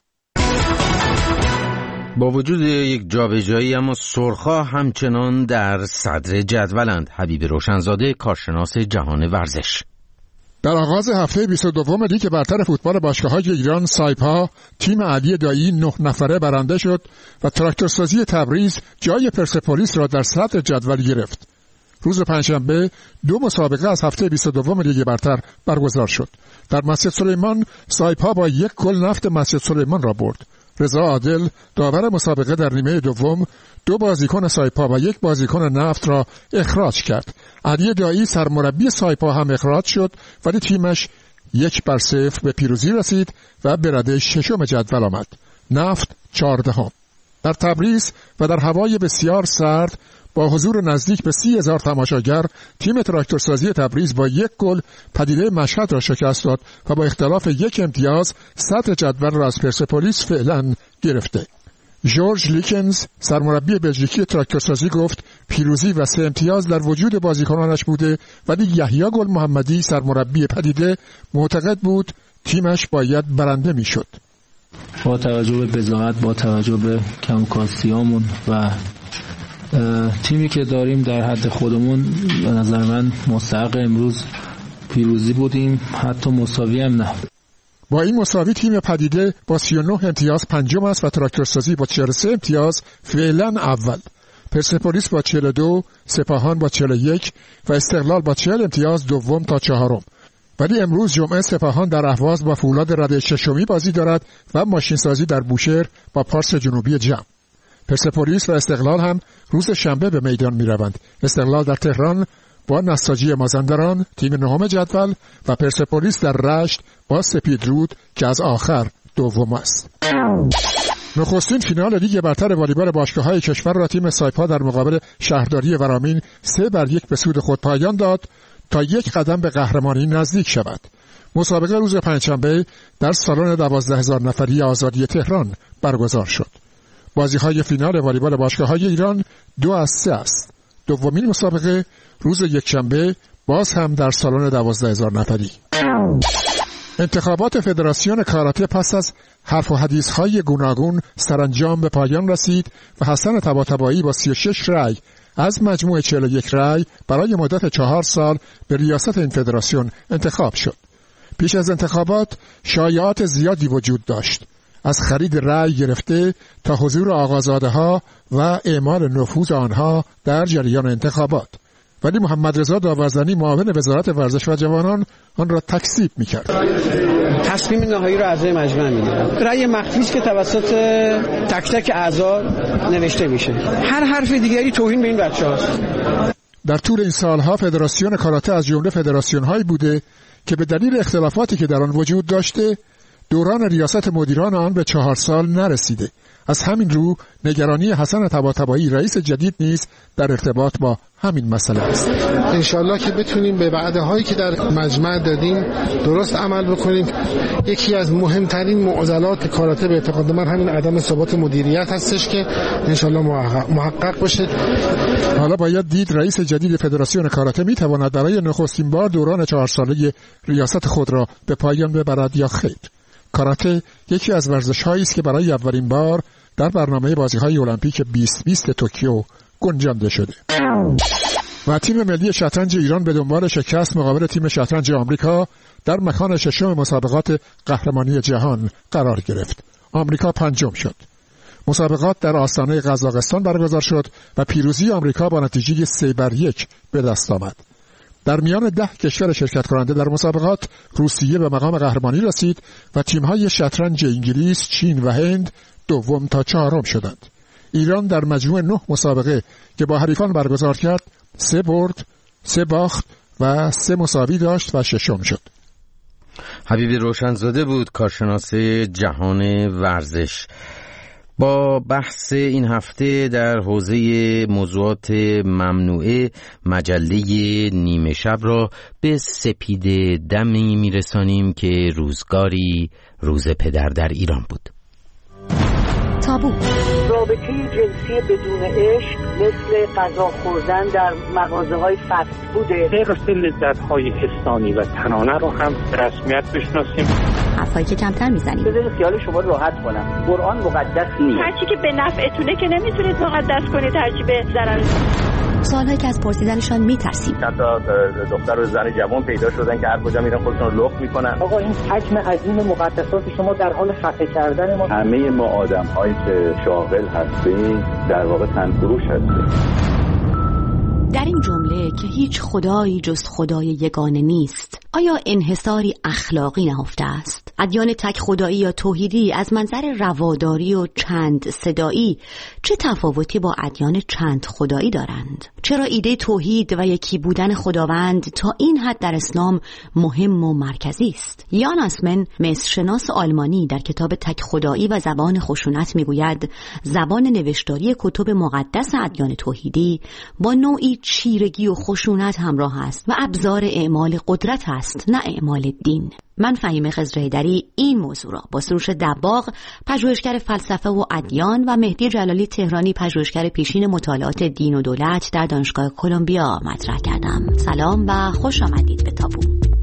با وجود یک جابجایی اما سرخا همچنان در صدر جدولند. حبیب روشنزاده، کارشناس جهان ورزش. در آغاز هفته 22 لیگ برتر فوتبال باشگاه‌های ایران سایپا تیم علی دایی 9 نفره برنده شد و تراکتورسازی تبریز جای پرسپولیس را در صدر جدول گرفت. روز پنجشنبه 2 مسابقه از هفته 22 لیگ برتر برگزار شد. در مسجد سلیمان سایپا با 1 گل نفت مسجد سلیمان را برد. رضا عادل داور مسابقه در نیمه دوم 2 بازیکن سایپا و 1 بازیکن نفت را اخراج کرد. علی دایی سرمربی سایپا هم اخراج شد ولی تیمش 1-0 به پیروزی رسید و به رده 6 جدول آمد. نفت 14. در تبریز و در هوای بسیار سرد با حضور نزدیک به 30,000 تماشاگر تیم تراکتورسازی تبریز با 1 گل پدیده مشهد را شکست داد و با اختلاف 1 امتیاز صدر جدول را از پرسپولیس فعلا گرفته. جورج لیکنز سرمربی بلژیکی تراکتورسازی گفت پیروزی و 3 امتیاز در وجود بازیکنانش بوده، ولی یحیی گل محمدی سرمربی پدیده معتقد بود تیمش باید برنده میشد. با توجه به بضاعت، با توجه به کمکاسیامون و تیمی که داریم در حد خودمون، به نظر من مستحق امروز پیروزی بودیم، حتی مساوی هم نه. با این مساوی تیم پدیده با 39 امتیاز پنجم است و تراکتورسازی با 43 امتیاز فعلا اول. پرسپولیس با 42، سپاهان با 41 و استقلال با 40 امتیاز دوم تا چهارم. ولی امروز جمعه سپاهان در اهواز با فولاد رده ششمی بازی دارد و ماشینسازی در بوشهر با پارس جنوبی جمع. پرسپولیس و استقلال هم روز شنبه به میدان می روند. استقلال در تهران با نساجی مازندران تیم نهم جدول و پرسپولیس در رشت با سپیدرود که از آخر دوم است. نخستین فینال لیگ برتر والیبال باشگاه‌های کشور را تیم سایپا در مقابل شهرداری ورامین 3-1 به سود خود پایان داد تا 1 قدم به قهرمانی نزدیک شود. مسابقه روز پنجشنبه در سالن 12,000 نفری آزادی تهران برگزار شد. بازی‌های فینال والیبال باشگاه‌های ایران 2-3 است. دومین مسابقه روز یکشنبه باز هم در سالن 12,000 نفری. انتخابات فدراسیون کاراته پس از حرف و حدیث‌های گوناگون سرانجام به پایان رسید و حسن طباطبایی با 36 رأی از مجموع 41 رأی برای مدت 4 سال به ریاست این فدراسیون انتخاب شد. پیش از انتخابات شایعات زیادی وجود داشت، از خرید رأی گرفته تا حضور آقازاده‌ها و اعمال نفوذ آنها در جریان انتخابات. ولی محمد رضا داورزنی معاون وزارت ورزش و جوانان آن را تکذیب می‌کرد. تصمیم نهایی را اعضای مجمع می‌گیرند. رأی مخفی است که توسط تک تک اعضا نوشته میشه. هر حرف دیگری توهین به این بچه‌هاست. در طول این سالها فدراسیون کاراته از جمله فدراسیون‌هایی بوده که به دلیل اختلافاتی که در آن وجود داشته دوران ریاست مدیران آن به 4 سال نرسیده. از همین رو نگرانی حسن طباطبایی رئیس جدید نیز در ارتباط با همین مسئله است. انشالله که بتونیم به وعده‌هایی که در مجمع دادیم درست عمل بکنیم. یکی از مهمترین معضلات کاراته به اعتقاد من همین عدم ثبات مدیریت هستش که انشالله محقق بشه. حالا باید دید رئیس جدید فدراسیون کاراته میتواند برای نخستین بار دوران 4 ساله ریاست خود را به پایان ببرد یا خیر. کاراته یکی از ورزش‌هایی است که برای اولین بار در برنامه بازی‌های المپیک 2020 توکیو گنجانده شده. و تیم ملی شطرنج ایران به دنبال شکست مقابل تیم شطرنج آمریکا در مکان ششم مسابقات قهرمانی جهان قرار گرفت. آمریکا پنجم شد. مسابقات در آستانه قزاقستان برگزار شد و پیروزی آمریکا با نتیجه 3-1 به دست آمد. در میان 10 کشور شرکت کننده در مسابقات روسیه به مقام قهرمانی رسید و تیم‌های شطرنج انگلیس، چین و هند دوم تا چهارم شدند. ایران در مجموع 9 مسابقه که با حریفان برگزار کرد 3 برد، 3 باخت و 3 مساوی داشت و ششم شد. حبیب روشنزاده بود کارشناس جهان ورزش. با بحث این هفته در حوزه موضوعات ممنوعه مجله نیمه شب را به سپید دمی میرسانیم که روزگاری روز پدر در ایران بود. تابو رابطه جنسی بدون عشق مثل غذا خوردن در مغازه‌های فست فوده. غیر لذت‌های حسانی و تنانه رو هم به رسمیت بشناسیم. حرفایی که کمتر میزنیم. بذارید خیال شما راحت کنم. قرآن مقدس نیست. هرچی که به نفعتونه که نمیتونید مقدس کنید، هرچی به ضرر. سوالایی که از پرسیدنشان میترسیم. حتی دختر و زن جوان پیدا شدن که هر کجا میرن خودشون رو لخت میکنن. آقا این حجم عظیم مقدسات شما در حال خفه کردن ما. همه ما آدم‌هایی که شاغل هستیم در واقع تنفروش هستیم. در این جمله که هیچ خدایی جز خدای یگانه نیست، آیا انحصاری اخلاقی نهفته است؟ ادیان تک خدایی یا توحیدی از منظر رواداری و چند صدایی چه تفاوتی با ادیان چند خدایی دارند؟ چرا ایده توحید و یکی بودن خداوند تا این حد در اسلام مهم و مرکزی است؟ یان اسمن، مصرشناس آلمانی، در کتاب تک خدایی و زبان خشونت میگوید زبان نوشتاری کتب مقدس ادیان توحیدی با نوعی چیرگی و خشونت همراه است و ابزار اعمال قدرت است، نه اعمال دین. من فهیم خضرحیدری این موضوع را با سروش دباغ، پژوهشگر فلسفه و ادیان، و مهدی جلالی تهرانی، پژوهشگر پیشین مطالعات دین و دولت در دانشگاه کلمبیا مطرح کردم. سلام و خوش آمدید به تابو.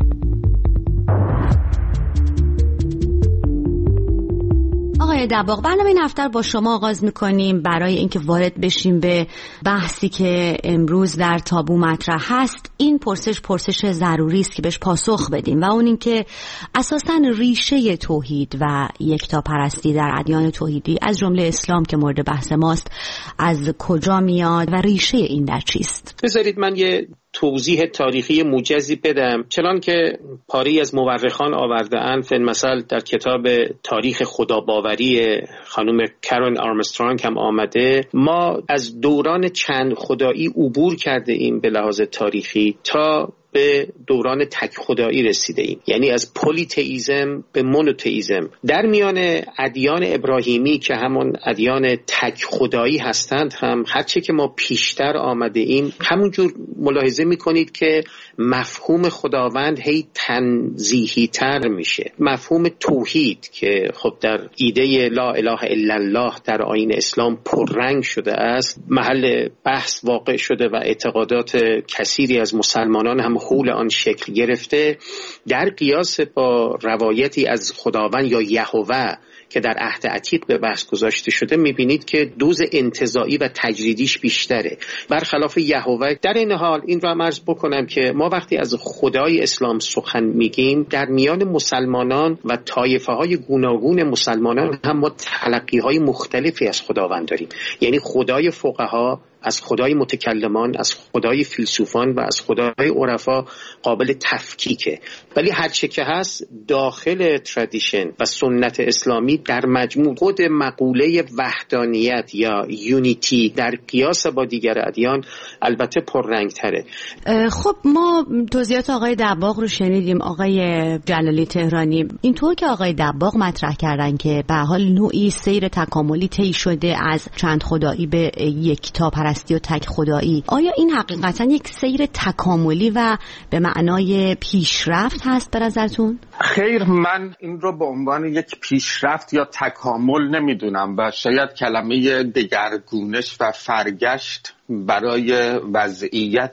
آقای دباغ، برنامه این هفته با شما آغاز می‌کنیم برای اینکه وارد بشیم به بحثی که امروز در تابو مطرح هست. این پرسش ضروری است که بهش پاسخ بدیم و اون این که اساساً ریشه توحید و یکتاپرستی در ادیان توحیدی از جمله اسلام که مورد بحث ماست از کجا میاد و ریشه این در چیست؟ بذارید من یه توضیح تاریخی موجزی بدم. چنان که پاری از مورخان آورده‌اند، مثلا در کتاب تاریخ خداباوری خانم کرن آرمسترانگ هم آمده، ما از دوران چند خدایی عبور کرده ایم به لحاظ تاریخی تا به دوران تک خدایی رسیده ایم، یعنی از پلی‌تئیسم به مونوتئیسم. در میان ادیان ابراهیمی که همون ادیان تک خدایی هستند هم هرچه که ما پیشتر آمده ایم همونجور ملاحظه میکنید که مفهوم خداوند هی تنزیهی تر میشه. مفهوم توحید که خب در ایده لا اله الا الله در آیین اسلام پررنگ شده است، محل بحث واقع شده و اعتقادات کثیری از مسلمانان هم حول آن شکل گرفته. در قیاس با روایتی از خداوند یا یهوه که در عهد عتیق به بحث گذاشته شده میبینید که دوز انتزاعی و تجریدیش بیشتره برخلاف یهوه. در این حال این را عرض بکنم که ما وقتی از خدای اسلام سخن میگیم در میان مسلمانان و طایفه های گوناگون مسلمانان هم ما تلقی های مختلفی از خداوند داریم، یعنی خدای فقها از خدای متکلمان، از خدای فیلسوفان و از خدای عرفا قابل تفکیکه. ولی هرچه که هست داخل ترادیشن و سنت اسلامی در مجموع خود مقوله وحدانیت یا یونیتی در قیاس با دیگر ادیان البته پررنگ تره. خب ما توضیحات آقای دباغ رو شنیدیم. آقای جلالی تهرانی، اینطور که آقای دباغ مطرح کردن که به حال نوعی سیر تکاملی طی شده از چند خدایی به یکتاپرستی و تک خدایی، آیا این حقیقتا یک سیر تکاملی و به معنای پیشرفت هست به نظرتون؟ خیر، من این رو به عنوان یک پیشرفت یا تکامل نمیدونم و شاید کلمه دگرگونش و فرگشت برای وضعیت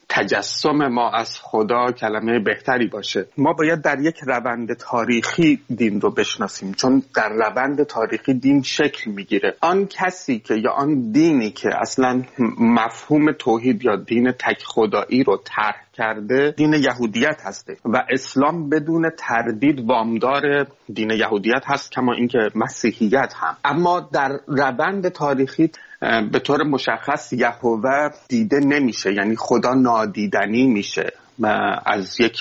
تجسم ما از خدا کلمه بهتری باشه. ما باید در یک روند تاریخی دین رو بشناسیم، چون در روند تاریخی دین شکل میگیره. آن کسی که یا آن دینی که اصلا مفهوم توحید یا دین تک خدایی رو طرح کرده دین یهودیت هسته و اسلام بدون تردید وامدار دین یهودیت هست، کما اینکه مسیحیت هم. اما در روند تاریخی به طور مشخص یهوه دیده نمیشه، یعنی خدا نادیدنی میشه از یک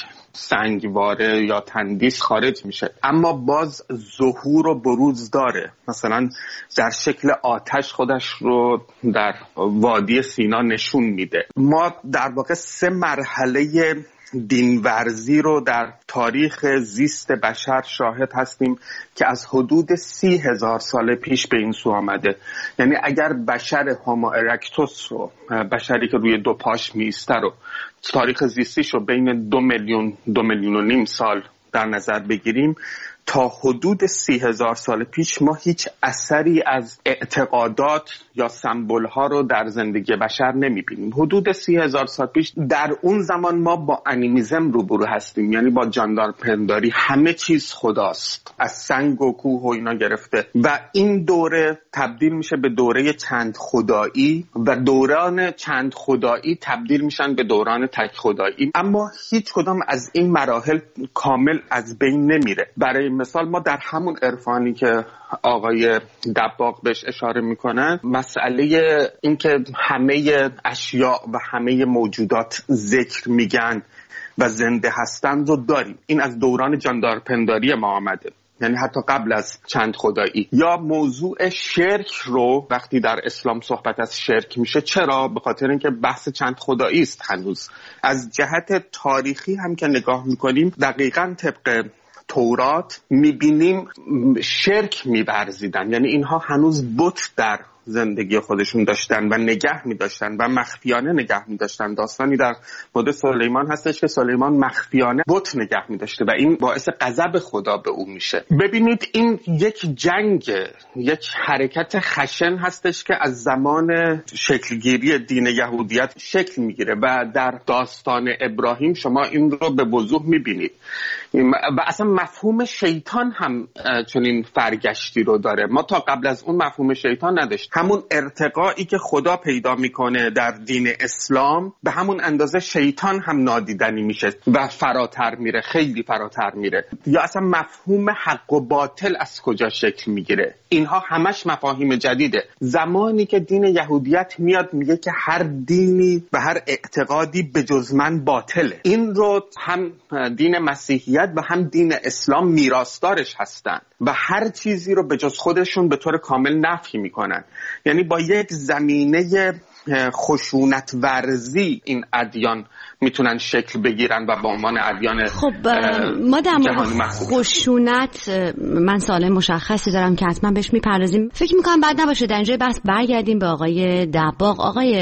سنگواره یا تندیس خارج میشه، اما باز ظهور و بروز داره. مثلا در شکل آتش خودش رو در وادی سینا نشون میده. ما در واقع 3 مرحله دینورزی رو در تاریخ زیست بشر شاهد هستیم که از حدود 30,000 سال پیش به این سو آمده. یعنی اگر بشر هومو ارکتوس رو، بشری که روی 2 پاش میسته رو، تاریخ زیستیش رو بین 2 میلیون 2.5 میلیون سال در نظر بگیریم، تا حدود 30,000 سال پیش ما هیچ اثری از اعتقادات یا سمبل ها رو در زندگی بشر نمیبینیم. حدود 30,000 سال پیش در اون زمان ما با انیمیزم روبرو هستیم، یعنی با جاندارپنداری. همه چیز خداست، از سنگ و کوه و اینا گرفته، و این دوره تبدیل میشه به دوره چند خدایی و دوران چند خدایی تبدیل میشن به دوران تک خدایی. اما هیچ کدام از این مراحل کامل از بین نمیره. برای مثال ما در همون عرفانی که آقای دباغ بهش اشاره میکنن، مسئله این که همه اشیاء و همه موجودات ذکر میگن و زنده هستند رو داریم. این از دوران جاندارپنداری ما آمده، یعنی حتی قبل از چند خدایی. یا موضوع شرک رو وقتی در اسلام صحبت از شرک میشه، چرا؟ به خاطر اینکه بحث چند خدایی است. هنوز از جهت تاریخی هم که نگاه میکنیم، دقیقاً طبق تورات میبینیم شرک می‌ورزیدن، یعنی اینها هنوز بت در زندگی خودشون داشتن و نگه می‌داشتن و مخفیانه نگه می‌داشتن. داستانی در مورد سلیمان هستش که سلیمان مخفیانه بت نگه می‌داشته و این باعث غضب خدا به او میشه. ببینید این یک جنگ، یک حرکت خشن هستش که از زمان شکلگیری دین یهودیت شکل میگیره و در داستان ابراهیم شما این رو به وضوح می‌بینید. و اصلا مفهوم شیطان هم چنین فرگشتی رو داره. ما تا قبل از اون مفهوم شیطان نداشت. همون ارتقایی که خدا پیدا میکنه در دین اسلام، به همون اندازه شیطان هم نادیدنی میشه و فراتر میره، خیلی فراتر میره. یا اصلا مفهوم حق و باطل از کجا شکل میگیره؟ اینها همش مفاهیم جدیده. زمانی که دین یهودیت میاد میگه که هر دینی و هر اعتقادی به جز من باطله، این رو هم دین مسیحیت و هم دین اسلام میراثدارش هستن و هر چیزی رو به جز خودشون به طور کامل نفی میکنن. یعنی با یک زمینه خشونت ورزی این ادیان میتونن شکل بگیرن و به عنوان ادیان خب ما در مورد خشونت من سوال مشخصی دارم که حتما بهش میپردازیم. فکر میکنم بعد نباشه در اینجای بحث برگردیم به آقای دباغ.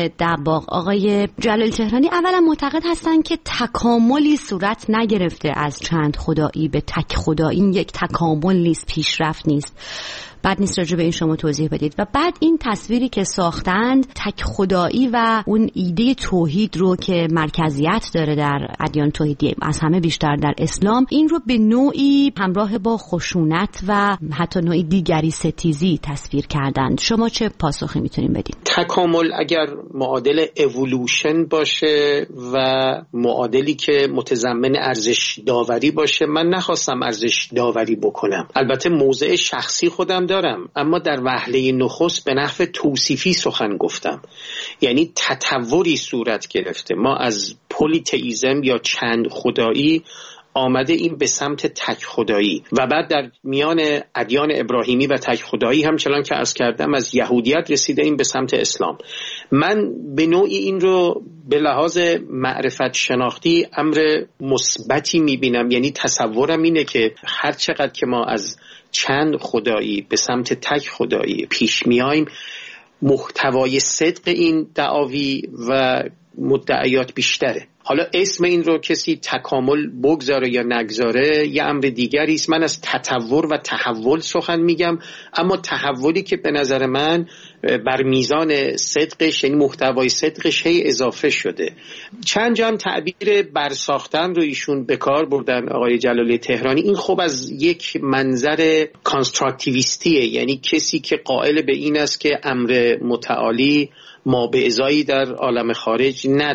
آقای جلال تهرانی اولا معتقد هستن که تکاملی صورت نگرفته از چند خدایی به تک خدایی. این یک تکامل نیست، پیشرفت نیست. بعد نیست راجع به این شما توضیح بدید. و بعد این تصویری که ساختند، تک خدایی و اون ایده توحید رو که مرکزیت داره در ادیان توحیدی، از همه بیشتر در اسلام، این رو به نوعی همراه با خشونت و حتی نوعی دیگری ستیزی تصویر کردند. شما چه پاسخی میتونید بدید؟ تکامل اگر معادل اِوولوشن باشه و معادلی که متضمن ارزش داوری باشه، من نخواستم ارزش داوری بکنم. البته موضع شخصی خودم دارم، اما در وهله نخست به نحو توصیفی سخن گفتم. یعنی تطوری صورت گرفته. ما از پلی‌تئیسم یا چند خدایی آمده این به سمت تک خدایی و بعد در میان ادیان ابراهیمی و تک خدایی هم چنان که عرض کردم از یهودیت رسیده این به سمت اسلام. من به نوعی این رو به لحاظ معرفت شناختی امر مثبتی میبینم. یعنی تصورم اینه که هر چقدر که ما از چند خدایی به سمت تک خدایی پیش میایم، محتوای صدق این دعاوی و مدعیات بیشتره. حالا اسم این رو کسی تکامل بگذاره یا نگذاره یه امر دیگری است. من از تطور و تحول سخن میگم، اما تحولی که به نظر من بر میزان صدقش، یعنی محتوای صدقش هی اضافه شده. چند جا هم تعبیر برساختن رو ایشون به کار بردن آقای جلالی تهرانی. این خب از یک منظر کانستراکتیویستیه، یعنی کسی که قائل به این است که امر متعالی ما به ازایی در عالم خارج نداره.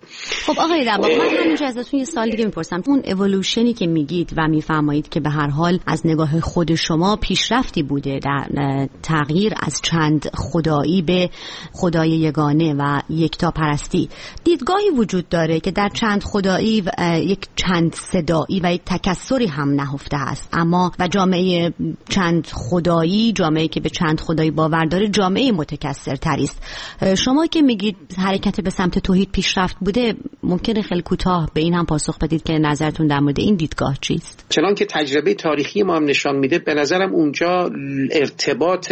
خب آقای رباب، من همینجا ازتون یه سوال دیگه میپرسم. اون اِوولوشنی که میگید و میفرمایید که به هر حال از نگاه خود شما پیشرفتی بوده در تغییر از چند خدایی به خدای یگانه و یکتا پرستی، دیدگاهی وجود داره که در چند خدایی یک چند صدایی و یک تکثری هم نهفته است، اما و جامعه چند خدایی، جامعه که به چند خدایی باور داره، جامعه متکثر تری است. شما که میگید حرکت به سمت توحید پیشرفت بوده، ممکنه خیلی کوتاه به این هم پاسخ بدید که نظرتون در مورد این دیدگاه چیست؟ چنان که تجربه تاریخی ما هم نشان میده، به نظرم اونجا ارتباط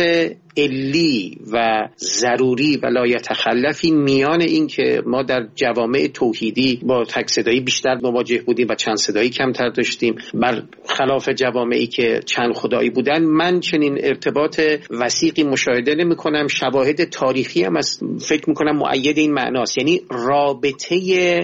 علی و ضروری و لایتخلفی میان این که ما در جوامع توحیدی با تک صدایی بیشتر مواجه بودیم و چند صدایی کمتر داشتیم، بر خلاف جوامعی که چند خدایی بودن، من چنین ارتباط وثیقی مشاهده نمی کنم. شواهد تاریخی هم فکر می کنم مؤید این معناست، یعنی رابطه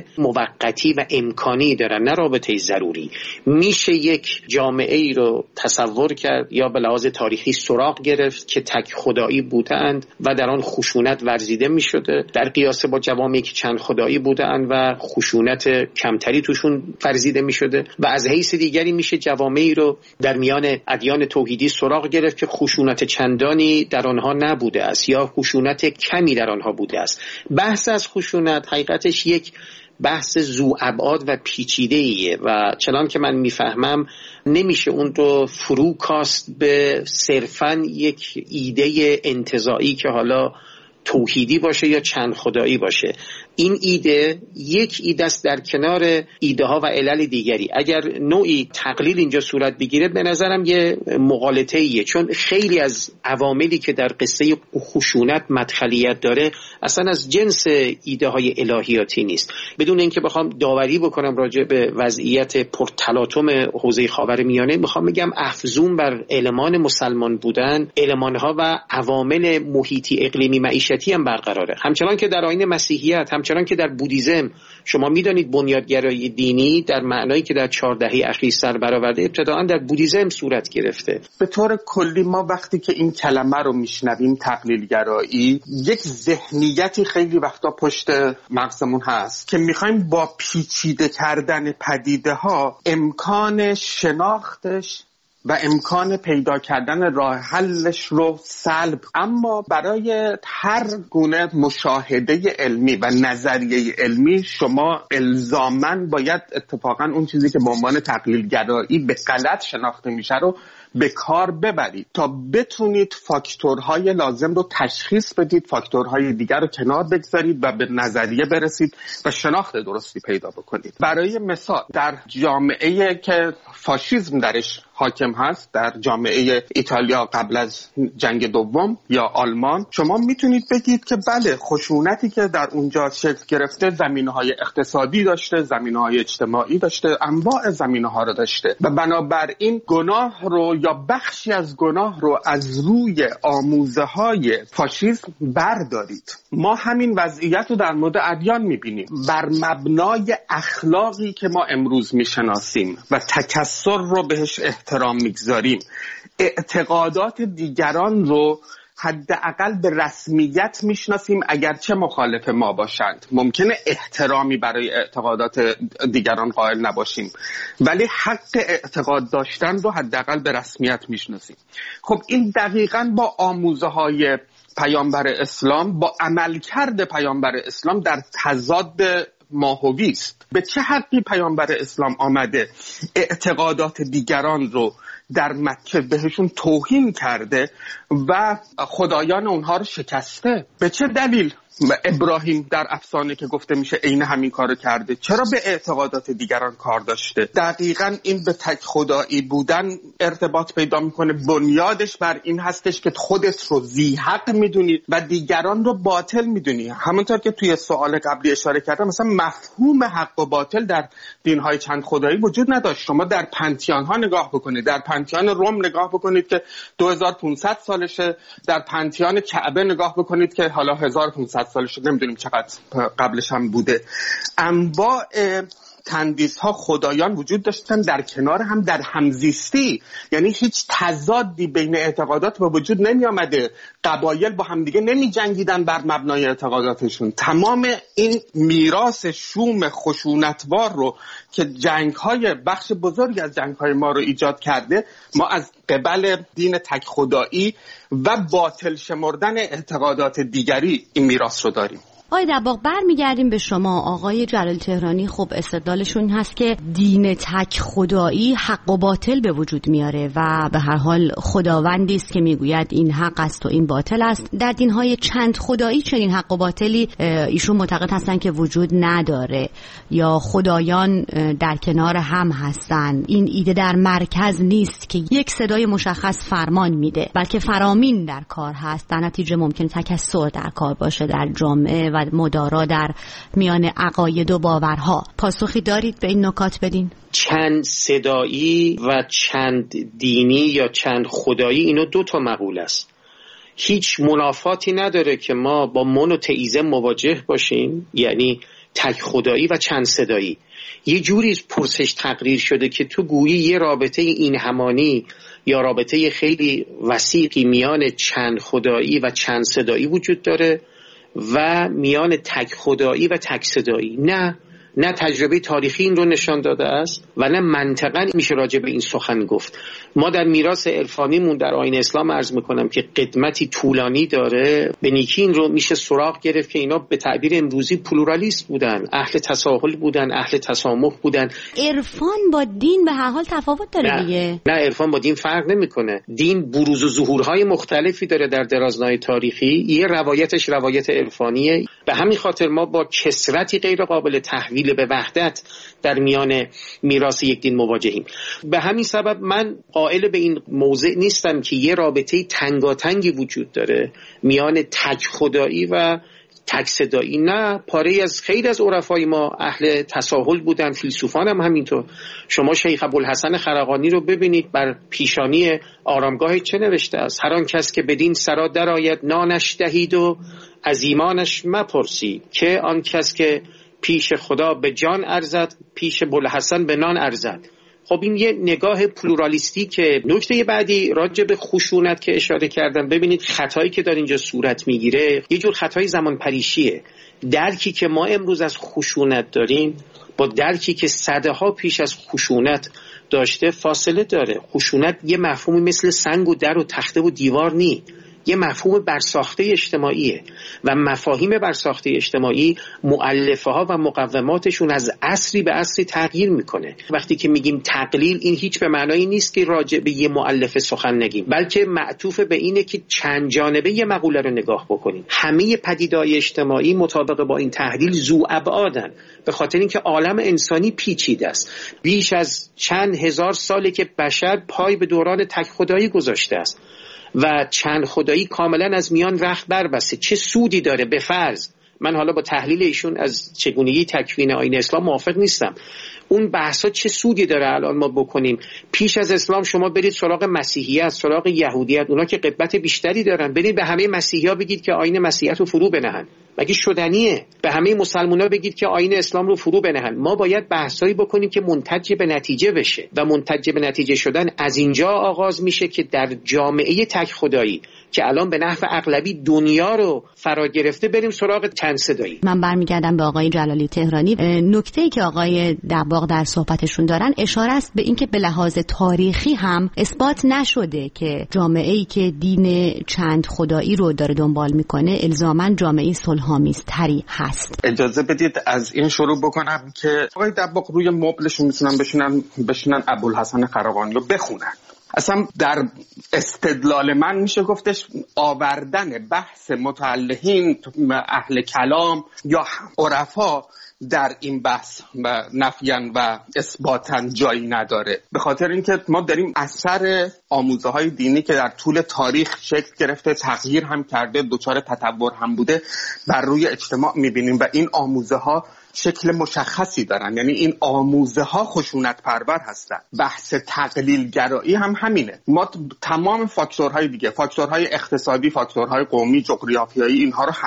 موقتی و امکانی دارن، نه رابطه ضروری. میشه یک جامعه ای رو تصور کرد یا به لحاظ تاریخی سراغ گرفت که تک خدایی بودند و در آن خشونت ورزیده می شده، در قیاس با جوامعی که چند خدایی بودند و خشونت کمتری توشون ورزیده می شده، و از حیث دیگری میشه جوامعی رو در میان ادیان توحیدی سراغ گرفت که خشونت چندانی در آنها نبوده است یا خشونت کمی در آنها بوده است. بحث از خشونت حقیقتش یک بحث ذو ابعاد و پیچیده‌ایه و چنان که من میفهمم نمیشه اون رو فرو کاست به صرفاً یک ایده انتزاعی که حالا توحیدی باشه یا چند خدایی باشه. این ایده یک ایده است در کنار ایده ها و علل دیگری. اگر نوعی تقلیل اینجا صورت بگیره، به نظرم یه مغالطه ایه، چون خیلی از عواملی که در قصه خشونت مدخلیت داره اصلا از جنس ایده های الهیاتی نیست. بدون اینکه بخوام داوری بکنم راجع به وضعیت پرتلاطم حوزه خاورمیانه، میخوام بگم افزون بر المان مسلمان بودن، المان ها و عوامل محیطی اقلیمی معیشتی هم برقراره. همچنان که در آیین مسیحیت، همچنان که در بودیزم، شما میدانید بنیادگرایی دینی در معنایی که در 4 دهه اخیر سر برآورده ابتداً در بودیزم صورت گرفته. به طور کلی ما وقتی که این کلمه رو میشنویم تقلیلگرایی، یک ذهنیتی خیلی وقتا پشت مغزمون هست که میخوایم با پیچیده کردن پدیده ها امکان شناختش و امکان پیدا کردن راه حلش رو سلب. اما برای هر گونه مشاهده علمی و نظریه علمی شما الزاماً باید اتفاقاً اون چیزی که به عنوان تقلیلگرایی به غلط شناخته میشه رو به کار ببرید تا بتونید فاکتورهای لازم رو تشخیص بدید، فاکتورهای دیگر رو کنار بگذارید و به نظریه برسید و شناخت درستی پیدا بکنید. برای مثال در جامعه که فاشیسم درش حاکم هست، در جامعه ایتالیا قبل از جنگ دوم یا آلمان، شما میتونید بگید که بله، خشونتی که در اونجا شکل گرفته زمینه‌های اقتصادی داشته، زمینه‌های اجتماعی داشته، انواع زمینه‌ها رو داشته و بنابراین گناه رو یا بخشی از گناه رو از روی آموزه‌های فاشیسم بردارید. ما همین وضعیت رو در مورد ادیان میبینیم. بر مبنای اخلاقی که ما امروز میشناسیم و تکثر رو بهش احترام میگذاریم، اعتقادات دیگران رو حداقل به رسمیت میشناسیم اگرچه مخالف ما باشند. ممکنه احترامی برای اعتقادات دیگران قائل نباشیم، ولی حق اعتقاد داشتن رو حداقل به رسمیت میشناسیم. خب این دقیقاً با آموزه‌های پیامبر اسلام، با عملکرد پیامبر اسلام در تضاد ماهوی است. به چه حقی پیامبر اسلام آمده اعتقادات دیگران رو در مکه بهشون توهین کرده و خدایان اونها رو شکسته؟ به چه دلیل ابراهیم در افسانه که گفته میشه عین همین کارو کرده؟ چرا به اعتقادات دیگران کار داشته؟ دقیقاً این به تک خدایی بودن ارتباط پیدا میکنه. بنیادش بر این هستش که خودت رو ذی حق میدونی و دیگران رو باطل میدونی. همونطور که توی سوال قبلی اشاره کردم، مثلا مفهوم حق و باطل در دینهای چند خدایی وجود نداشت. شما در پنتیان ها نگاه بکنید، در پنتیان روم نگاه بکنید که 2500 سالشه، در پنتیان کعبه نگاه بکنید که حالا 1500 سالشه، نمیدونیم چقدر قبلش هم بوده. انواع تندیس‌ها خدایان وجود داشتن در کنار هم در همزیستی، یعنی هیچ تضادی بین اعتقادات به وجود نمی آمده، قبایل با همدیگه نمی جنگیدن بر مبنای اعتقاداتشون. تمام این میراث شوم خشونتبار رو که جنگ‌های بخش بزرگی از جنگ‌های ما رو ایجاد کرده، ما از قبل دین تک خدایی و باطل شمردن اعتقادات دیگری این میراث رو داریم. آقای دباغ برمیگردیم به شما. آقای جلالی تهرانی خب استدلالشون هست که دین تک خدایی حق و باطل به وجود میاره و به هر حال خداوندی است که میگوید این حق است و این باطل است. در دینهای چند خدایی چنین حق و باطلی ایشون معتقد هستن که وجود نداره یا خدایان در کنار هم هستن. این ایده در مرکز نیست که یک صدای مشخص فرمان میده، بلکه فرامین در کار هست. در نتیجه ممکن تکثر در کار باشه در جامعه و مدارا در میان عقاید و باورها. پاسخی دارید به این نکات بدین؟ چند صدایی و چند دینی یا چند خدایی، اینو دو تا مقوله است. هیچ منافاتی نداره که ما با مونوتئیسم مواجه باشیم، یعنی تک خدایی و چند صدایی. یه جوری پرسش تقریر شده که تو گویی یه رابطه این همانی یا رابطه خیلی وسیقی میان چند خدایی و چند صدایی وجود داره و میان تک خدایی و تک صدایی. نه تجربه تاریخی این رو نشان داده است و نه منطقاً میشه راجع به این سخن گفت. ما در میراث عرفانیمون در آیین اسلام عرض میکنم که قدمتی طولانی داره. به نیکی این رو میشه سراغ گرفت که اینا به تعبیر امروزی پلورالیست بودن، اهل تساهل بودن، اهل تسامح بودن. عرفان با دین به هر حال تفاوت داره دیگه. نه عرفان با دین فرق نمیکنه. دین بروز و ظهورهای مختلفی داره در درازنای تاریخی. یه روایتش روایت عرفانیه. به همین خاطر ما با کثرتی غیر قابل تحویل به وحدت در میان میراث یک دین مواجهیم. به همین سبب من قائل به این موضع نیستم که یه رابطه تنگاتنگی وجود داره میان تک خدایی و تک صدایی. نه، پاره از خیلی از عرفای ما اهل تساهل بودن، فیلسوفان هم همینطور. شما شیخ ابوالحسن خرقانی رو ببینید، بر پیشانی آرامگاه چه نوشته است؟ هر آن کس که بدین سرا درآید نانش دهید و از ایمانش مپرسید، که آن کس که پیش خدا به جان ارزد پیش بوالحسن به نان ارزد. خب این یه نگاه پلورالیستی. که نکته بعدی راجع به خشونت که اشاره کردم، ببینید خطایی که در اینجا صورت میگیره یه جور خطای زمان پریشیه. درکی که ما امروز از خشونت داریم با درکی که صدها پیش از خشونت داشته فاصله داره. خشونت یه مفهومی مثل سنگ و در و تخته و دیوار نی، یه مفهوم برساخته اجتماعیه و مفاهیم برساخته اجتماعی مؤلفه ها و مقوماتشون از عصری به عصری تغییر میکنه. وقتی که میگیم تقلیل، این هیچ به معنای نیست که راجع به یه مؤلفه سخن نگیم، بلکه معطوف به اینه که چند جانبه یه مقوله رو نگاه بکنیم. همه پدیده‌های اجتماعی مطابق با این تحلیل ذو ابعادن، به خاطر اینکه عالم انسانی پیچیده است. بیش از چند هزار ساله که بشر پای به دوران تک خدایی گذاشته است و چند خدایی کاملا از میان رخت بربسته. چه سودی داره؟ به فرض من حالا با تحلیل ایشون از چگونگی تکوین آیین اسلام موافق نیستم. اون بحثا چه سودی داره الان ما بکنیم؟ پیش از اسلام شما برید سراغ مسیحیت، سراغ یهودیت، اونا که قدمت بیشتری دارن، برید به همه مسیحی‌ها بگید که آیین مسیحیت رو فرو بنهن. مگه شدنیه؟ به همه مسلمان‌ها بگید که آیین اسلام رو فرو بنهن. ما باید بحثایی بکنیم که منتج به نتیجه بشه و منتج به نتیجه شدن از اینجا آغاز میشه که در جامعه تک خدایی که الان به نحو اغلبی دنیا رو فرا گرفته بریم سراغ چند صدایی. من برمیگردم به آقای جلالی تهرانی. نکته‌ای که آقای دباغ در صحبتشون دارن اشاره است به اینکه به لحاظ تاریخی هم اثبات نشده که جامعه‌ای که دین چند خدایی رو داره دنبال میکنه الزاماً جامعه صلح‌آمیزتری هست. اجازه بدید از این شروع بکنم که آقای دباغ روی مبلشون میتونن بشینن ابوالحسن خرقانی رو بخونن. اصلا در استدلال من میشه گفتش آوردن بحث متعلقین اهل کلام یا عرفا در این بحث و نفیان و اثباتن جایی نداره، به خاطر اینکه ما داریم اثر آموزه های دینی که در طول تاریخ شکل گرفته، تغییر هم کرده، دچار تطور هم بوده، بر روی اجتماع میبینیم و این آموزه ها شکل مشخصی دارن. یعنی این آموزه ها خشونت پرور هستن. بحث تقلیل گرایی هم همینه. ما تمام فاکتورهای دیگه، فاکتورهای اقتصادی، فاکتورهای قومی، جغرافیایی، اینها رو همه رو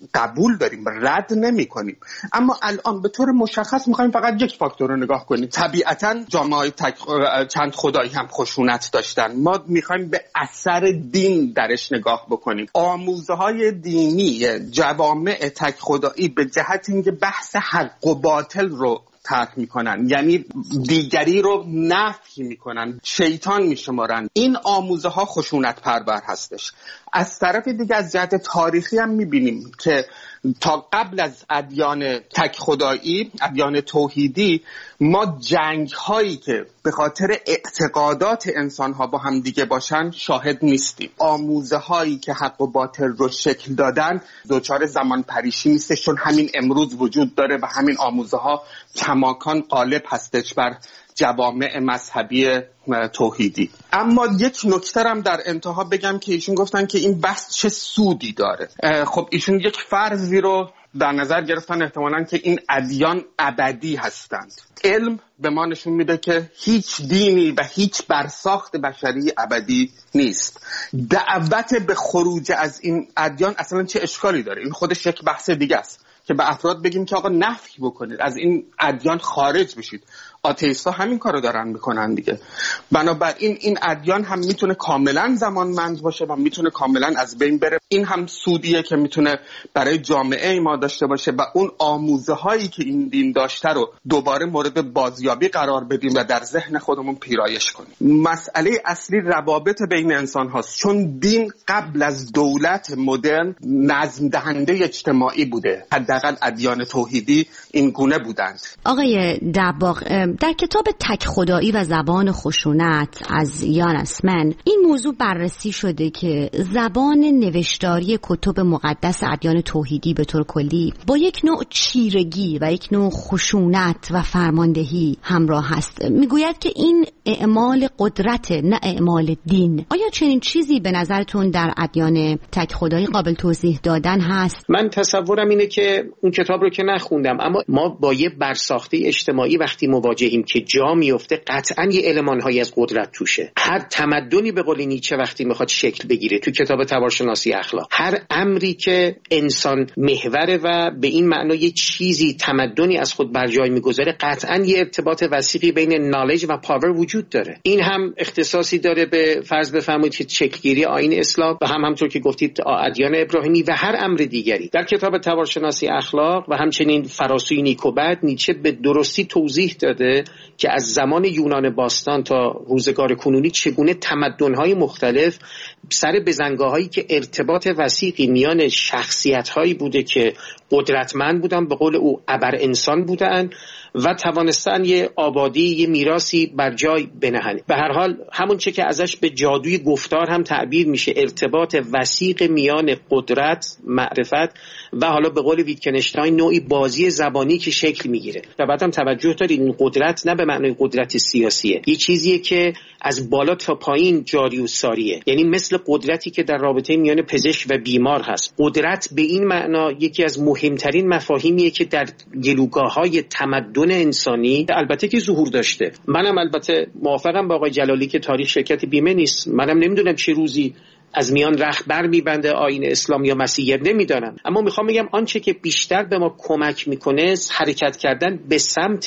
قبول داریم، رد نمی کنیم. اما الان به طور مشخص میخوایم فقط یک فاکتور رو نگاه کنیم. طبیعتاً جامعه‌های چند خدایی هم خشونت داشتن. ما میخوایم به اثر دین درش نگاه بکنیم. آموزه‌های دینی جوامع تک خدایی به جهت اینکه بحث حق و باطل رو طرح میکنن، یعنی دیگری رو نفی میکنن، شیطان میشمارن، این آموزه ها خشونت پرور هستش. از طرف دیگه از جهت تاریخی هم میبینیم که تا قبل از ادیان تک خدایی، ادیان توحیدی، ما جنگ هایی که به خاطر اعتقادات انسان ها با هم دیگه باشن شاهد نیستیم. آموزه هایی که حق و باطل رو شکل دادن دوچار زمان پریشی نیست، چون همین امروز وجود داره و همین آموزه ها کماکان غالب هستش بر جوامع مذهبی توحیدی. اما یک نکته هم در انتها بگم که ایشون گفتن که این بحث چه سودی داره. خب ایشون یک فرضی رو در نظر گرفتن احتمالاً که این ادیان ابدی هستند. علم به ما نشون میده که هیچ دینی و هیچ برساخت بشری ابدی نیست. دعوت به خروج از این ادیان اصلا چه اشکالی داره؟ این خودش یک بحث دیگه است که به افراد بگیم که آقا نفی بکنید، از این ادیان خارج بشید. آتئیستا همین کارو دارن میکنن دیگه. بنابراین این ادیان هم میتونه کاملا زمانمند باشه و میتونه کاملا از بین بره. این هم سودیه که میتونه برای جامعه ما داشته باشه و اون آموزه هایی که این دین داشته رو دوباره مورد بازیابی قرار بدیم و در ذهن خودمون پیرایش کنیم. مسئله اصلی روابط بین انسان هاست، چون دین قبل از دولت مدرن نظم دهنده اجتماعی بوده. حداقل ادیان توحیدی این گونه بودند. آقای دباغ، در کتاب تک خدایی و زبان خشونت از یان اسمن این موضوع بررسی شده که زبان نوشتاری کتب مقدس ادیان توحیدی به طور کلی با یک نوع چیرگی و یک نوع خشونت و فرماندهی همراه هست. میگوید که این اعمال قدرت نه اعمال دین. آیا چنین چیزی به نظرتون در ادیان تک خدایی قابل توضیح دادن هست؟ من تصورم اینه که اون کتاب رو که نخوندم، اما ما با یه برساخته اجتماعی وقتی مواجهیم که جا میفته قطعاً یه المان‌هایی از قدرت توشه. هر تمدنی به قول نیچه وقتی میخواد شکل بگیره، تو کتاب تبارشناسی اخلاق، هر امری که انسان محوره و به این معنا یه چیزی تمدنی از خود بر جای میگذاره، قطعاً یه ارتباط وثیقی بین نالج و پاور وجود داره. این هم اختصاصی داره به فرض بفرمایید که شکلگیری آیین اسلام و همونطور که گفتید ادیان ابراهیمی و هر امر دیگری. در کتاب تبارشناسی اخلاق و همچنین فراسوی نیکوبد نیچه به درستی توضیح داده که از زمان یونان باستان تا روزگار کنونی چگونه تمدن‌های مختلف سر بزنگاه‌هایی که ارتباط وثیقی میان شخصیت‌هایی بوده که قدرتمند بودن، به قول او ابر انسان بودن و توانستن یه آبادی، یه میراثی بر جای بنهن. به هر حال همون چه که ازش به جادوی گفتار هم تعبیر میشه، ارتباط وثیق میان قدرت، معرفت و حالا به قول ویتکنشتاین نوعی بازی زبانی که شکل میگیره. و بعدم توجه دارید این قدرت نه به معنای قدرت سیاسیه، یه چیزیه که از بالا تا پایین جاری و ساریه، یعنی مثل قدرتی که در رابطه میان پزشک و بیمار هست. قدرت به این معنا یکی از مهمترین مفاهیمیه که در گلوگاه‌های تمدن انسانی البته که ظهور داشته. منم البته موافقم با آقای جلالی که تاریخ شرکت بیمه نیست. منم نمیدونم چه روزی از میان رخت بر میبنده آیین اسلام یا مسیحیت، نمیدانم. اما میخوام بگم آنچه که بیشتر به ما کمک میکنه حرکت کردن به سمت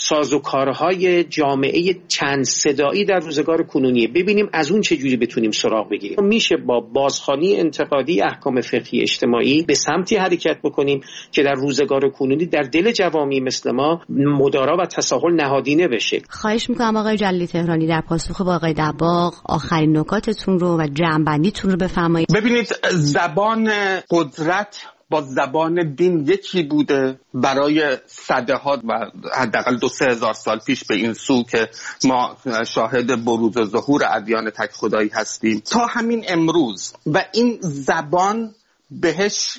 سازوکارهای جامعه چند صدایی در روزگار کنونیه. ببینیم از اون چه جوری بتونیم سراغ بگیریم. میشه با بازخوانی انتقادی احکام فقهی اجتماعی به سمتی حرکت بکنیم که در روزگار کنونی در دل جوامع مثل ما مدارا و تساهل نهادینه بشه. خواهش میکنم آقای جلالی تهرانی در پاسخ با آقای دباغ آخرین نکاتتون رو و جمع‌بندی رو بفرمایید. ببینید، زبان قدرت با زبان دین یکی بوده برای صده‌ها و حداقل 2-3 هزار سال پیش به این سو که ما شاهد بروز و ظهور ادیان تک خدایی هستیم تا همین امروز، و این زبان بهش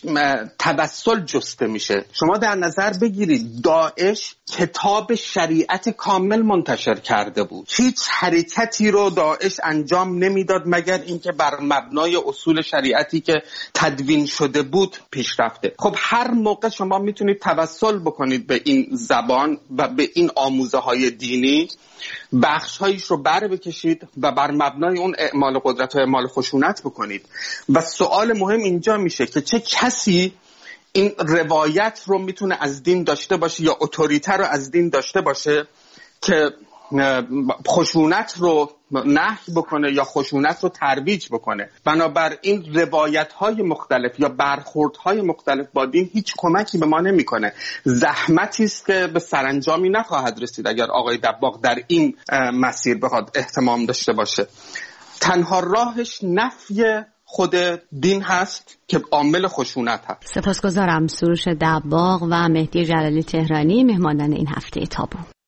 توسل جسته میشه. شما در نظر بگیرید داعش کتاب شریعت کامل منتشر کرده بود. هیچ حرکتی رو داعش انجام نمیداد مگر اینکه بر مبنای اصول شریعتی که تدوین شده بود پیش رفته. خب هر موقع شما میتونید توسل بکنید به این زبان و به این آموزه های دینی، بخش‌هایش رو بر بکشید و بر مبنای اون اعمال قدرت و اعمال خشونت بکنید. و سوال مهم اینجا میشه که چه کسی این روایت رو میتونه از دین داشته باشه یا اتوریته رو از دین داشته باشه که خشونت رو نهی بکنه یا خشونت رو ترویج بکنه. بنابراین روایت‌های مختلف یا برخوردهای مختلف با دین هیچ کمکی به ما نمی‌کنه. زحمتی است که به سرانجامی نخواهد رسید اگر آقای دباغ در این مسیر بخواد اهتمام داشته باشه. تنها راهش نفی خود دین هست که عامل خشونت هست. سپاسگزارم. سروش دباغ و مهدی جلالی تهرانی مهماندن این هفته تابو.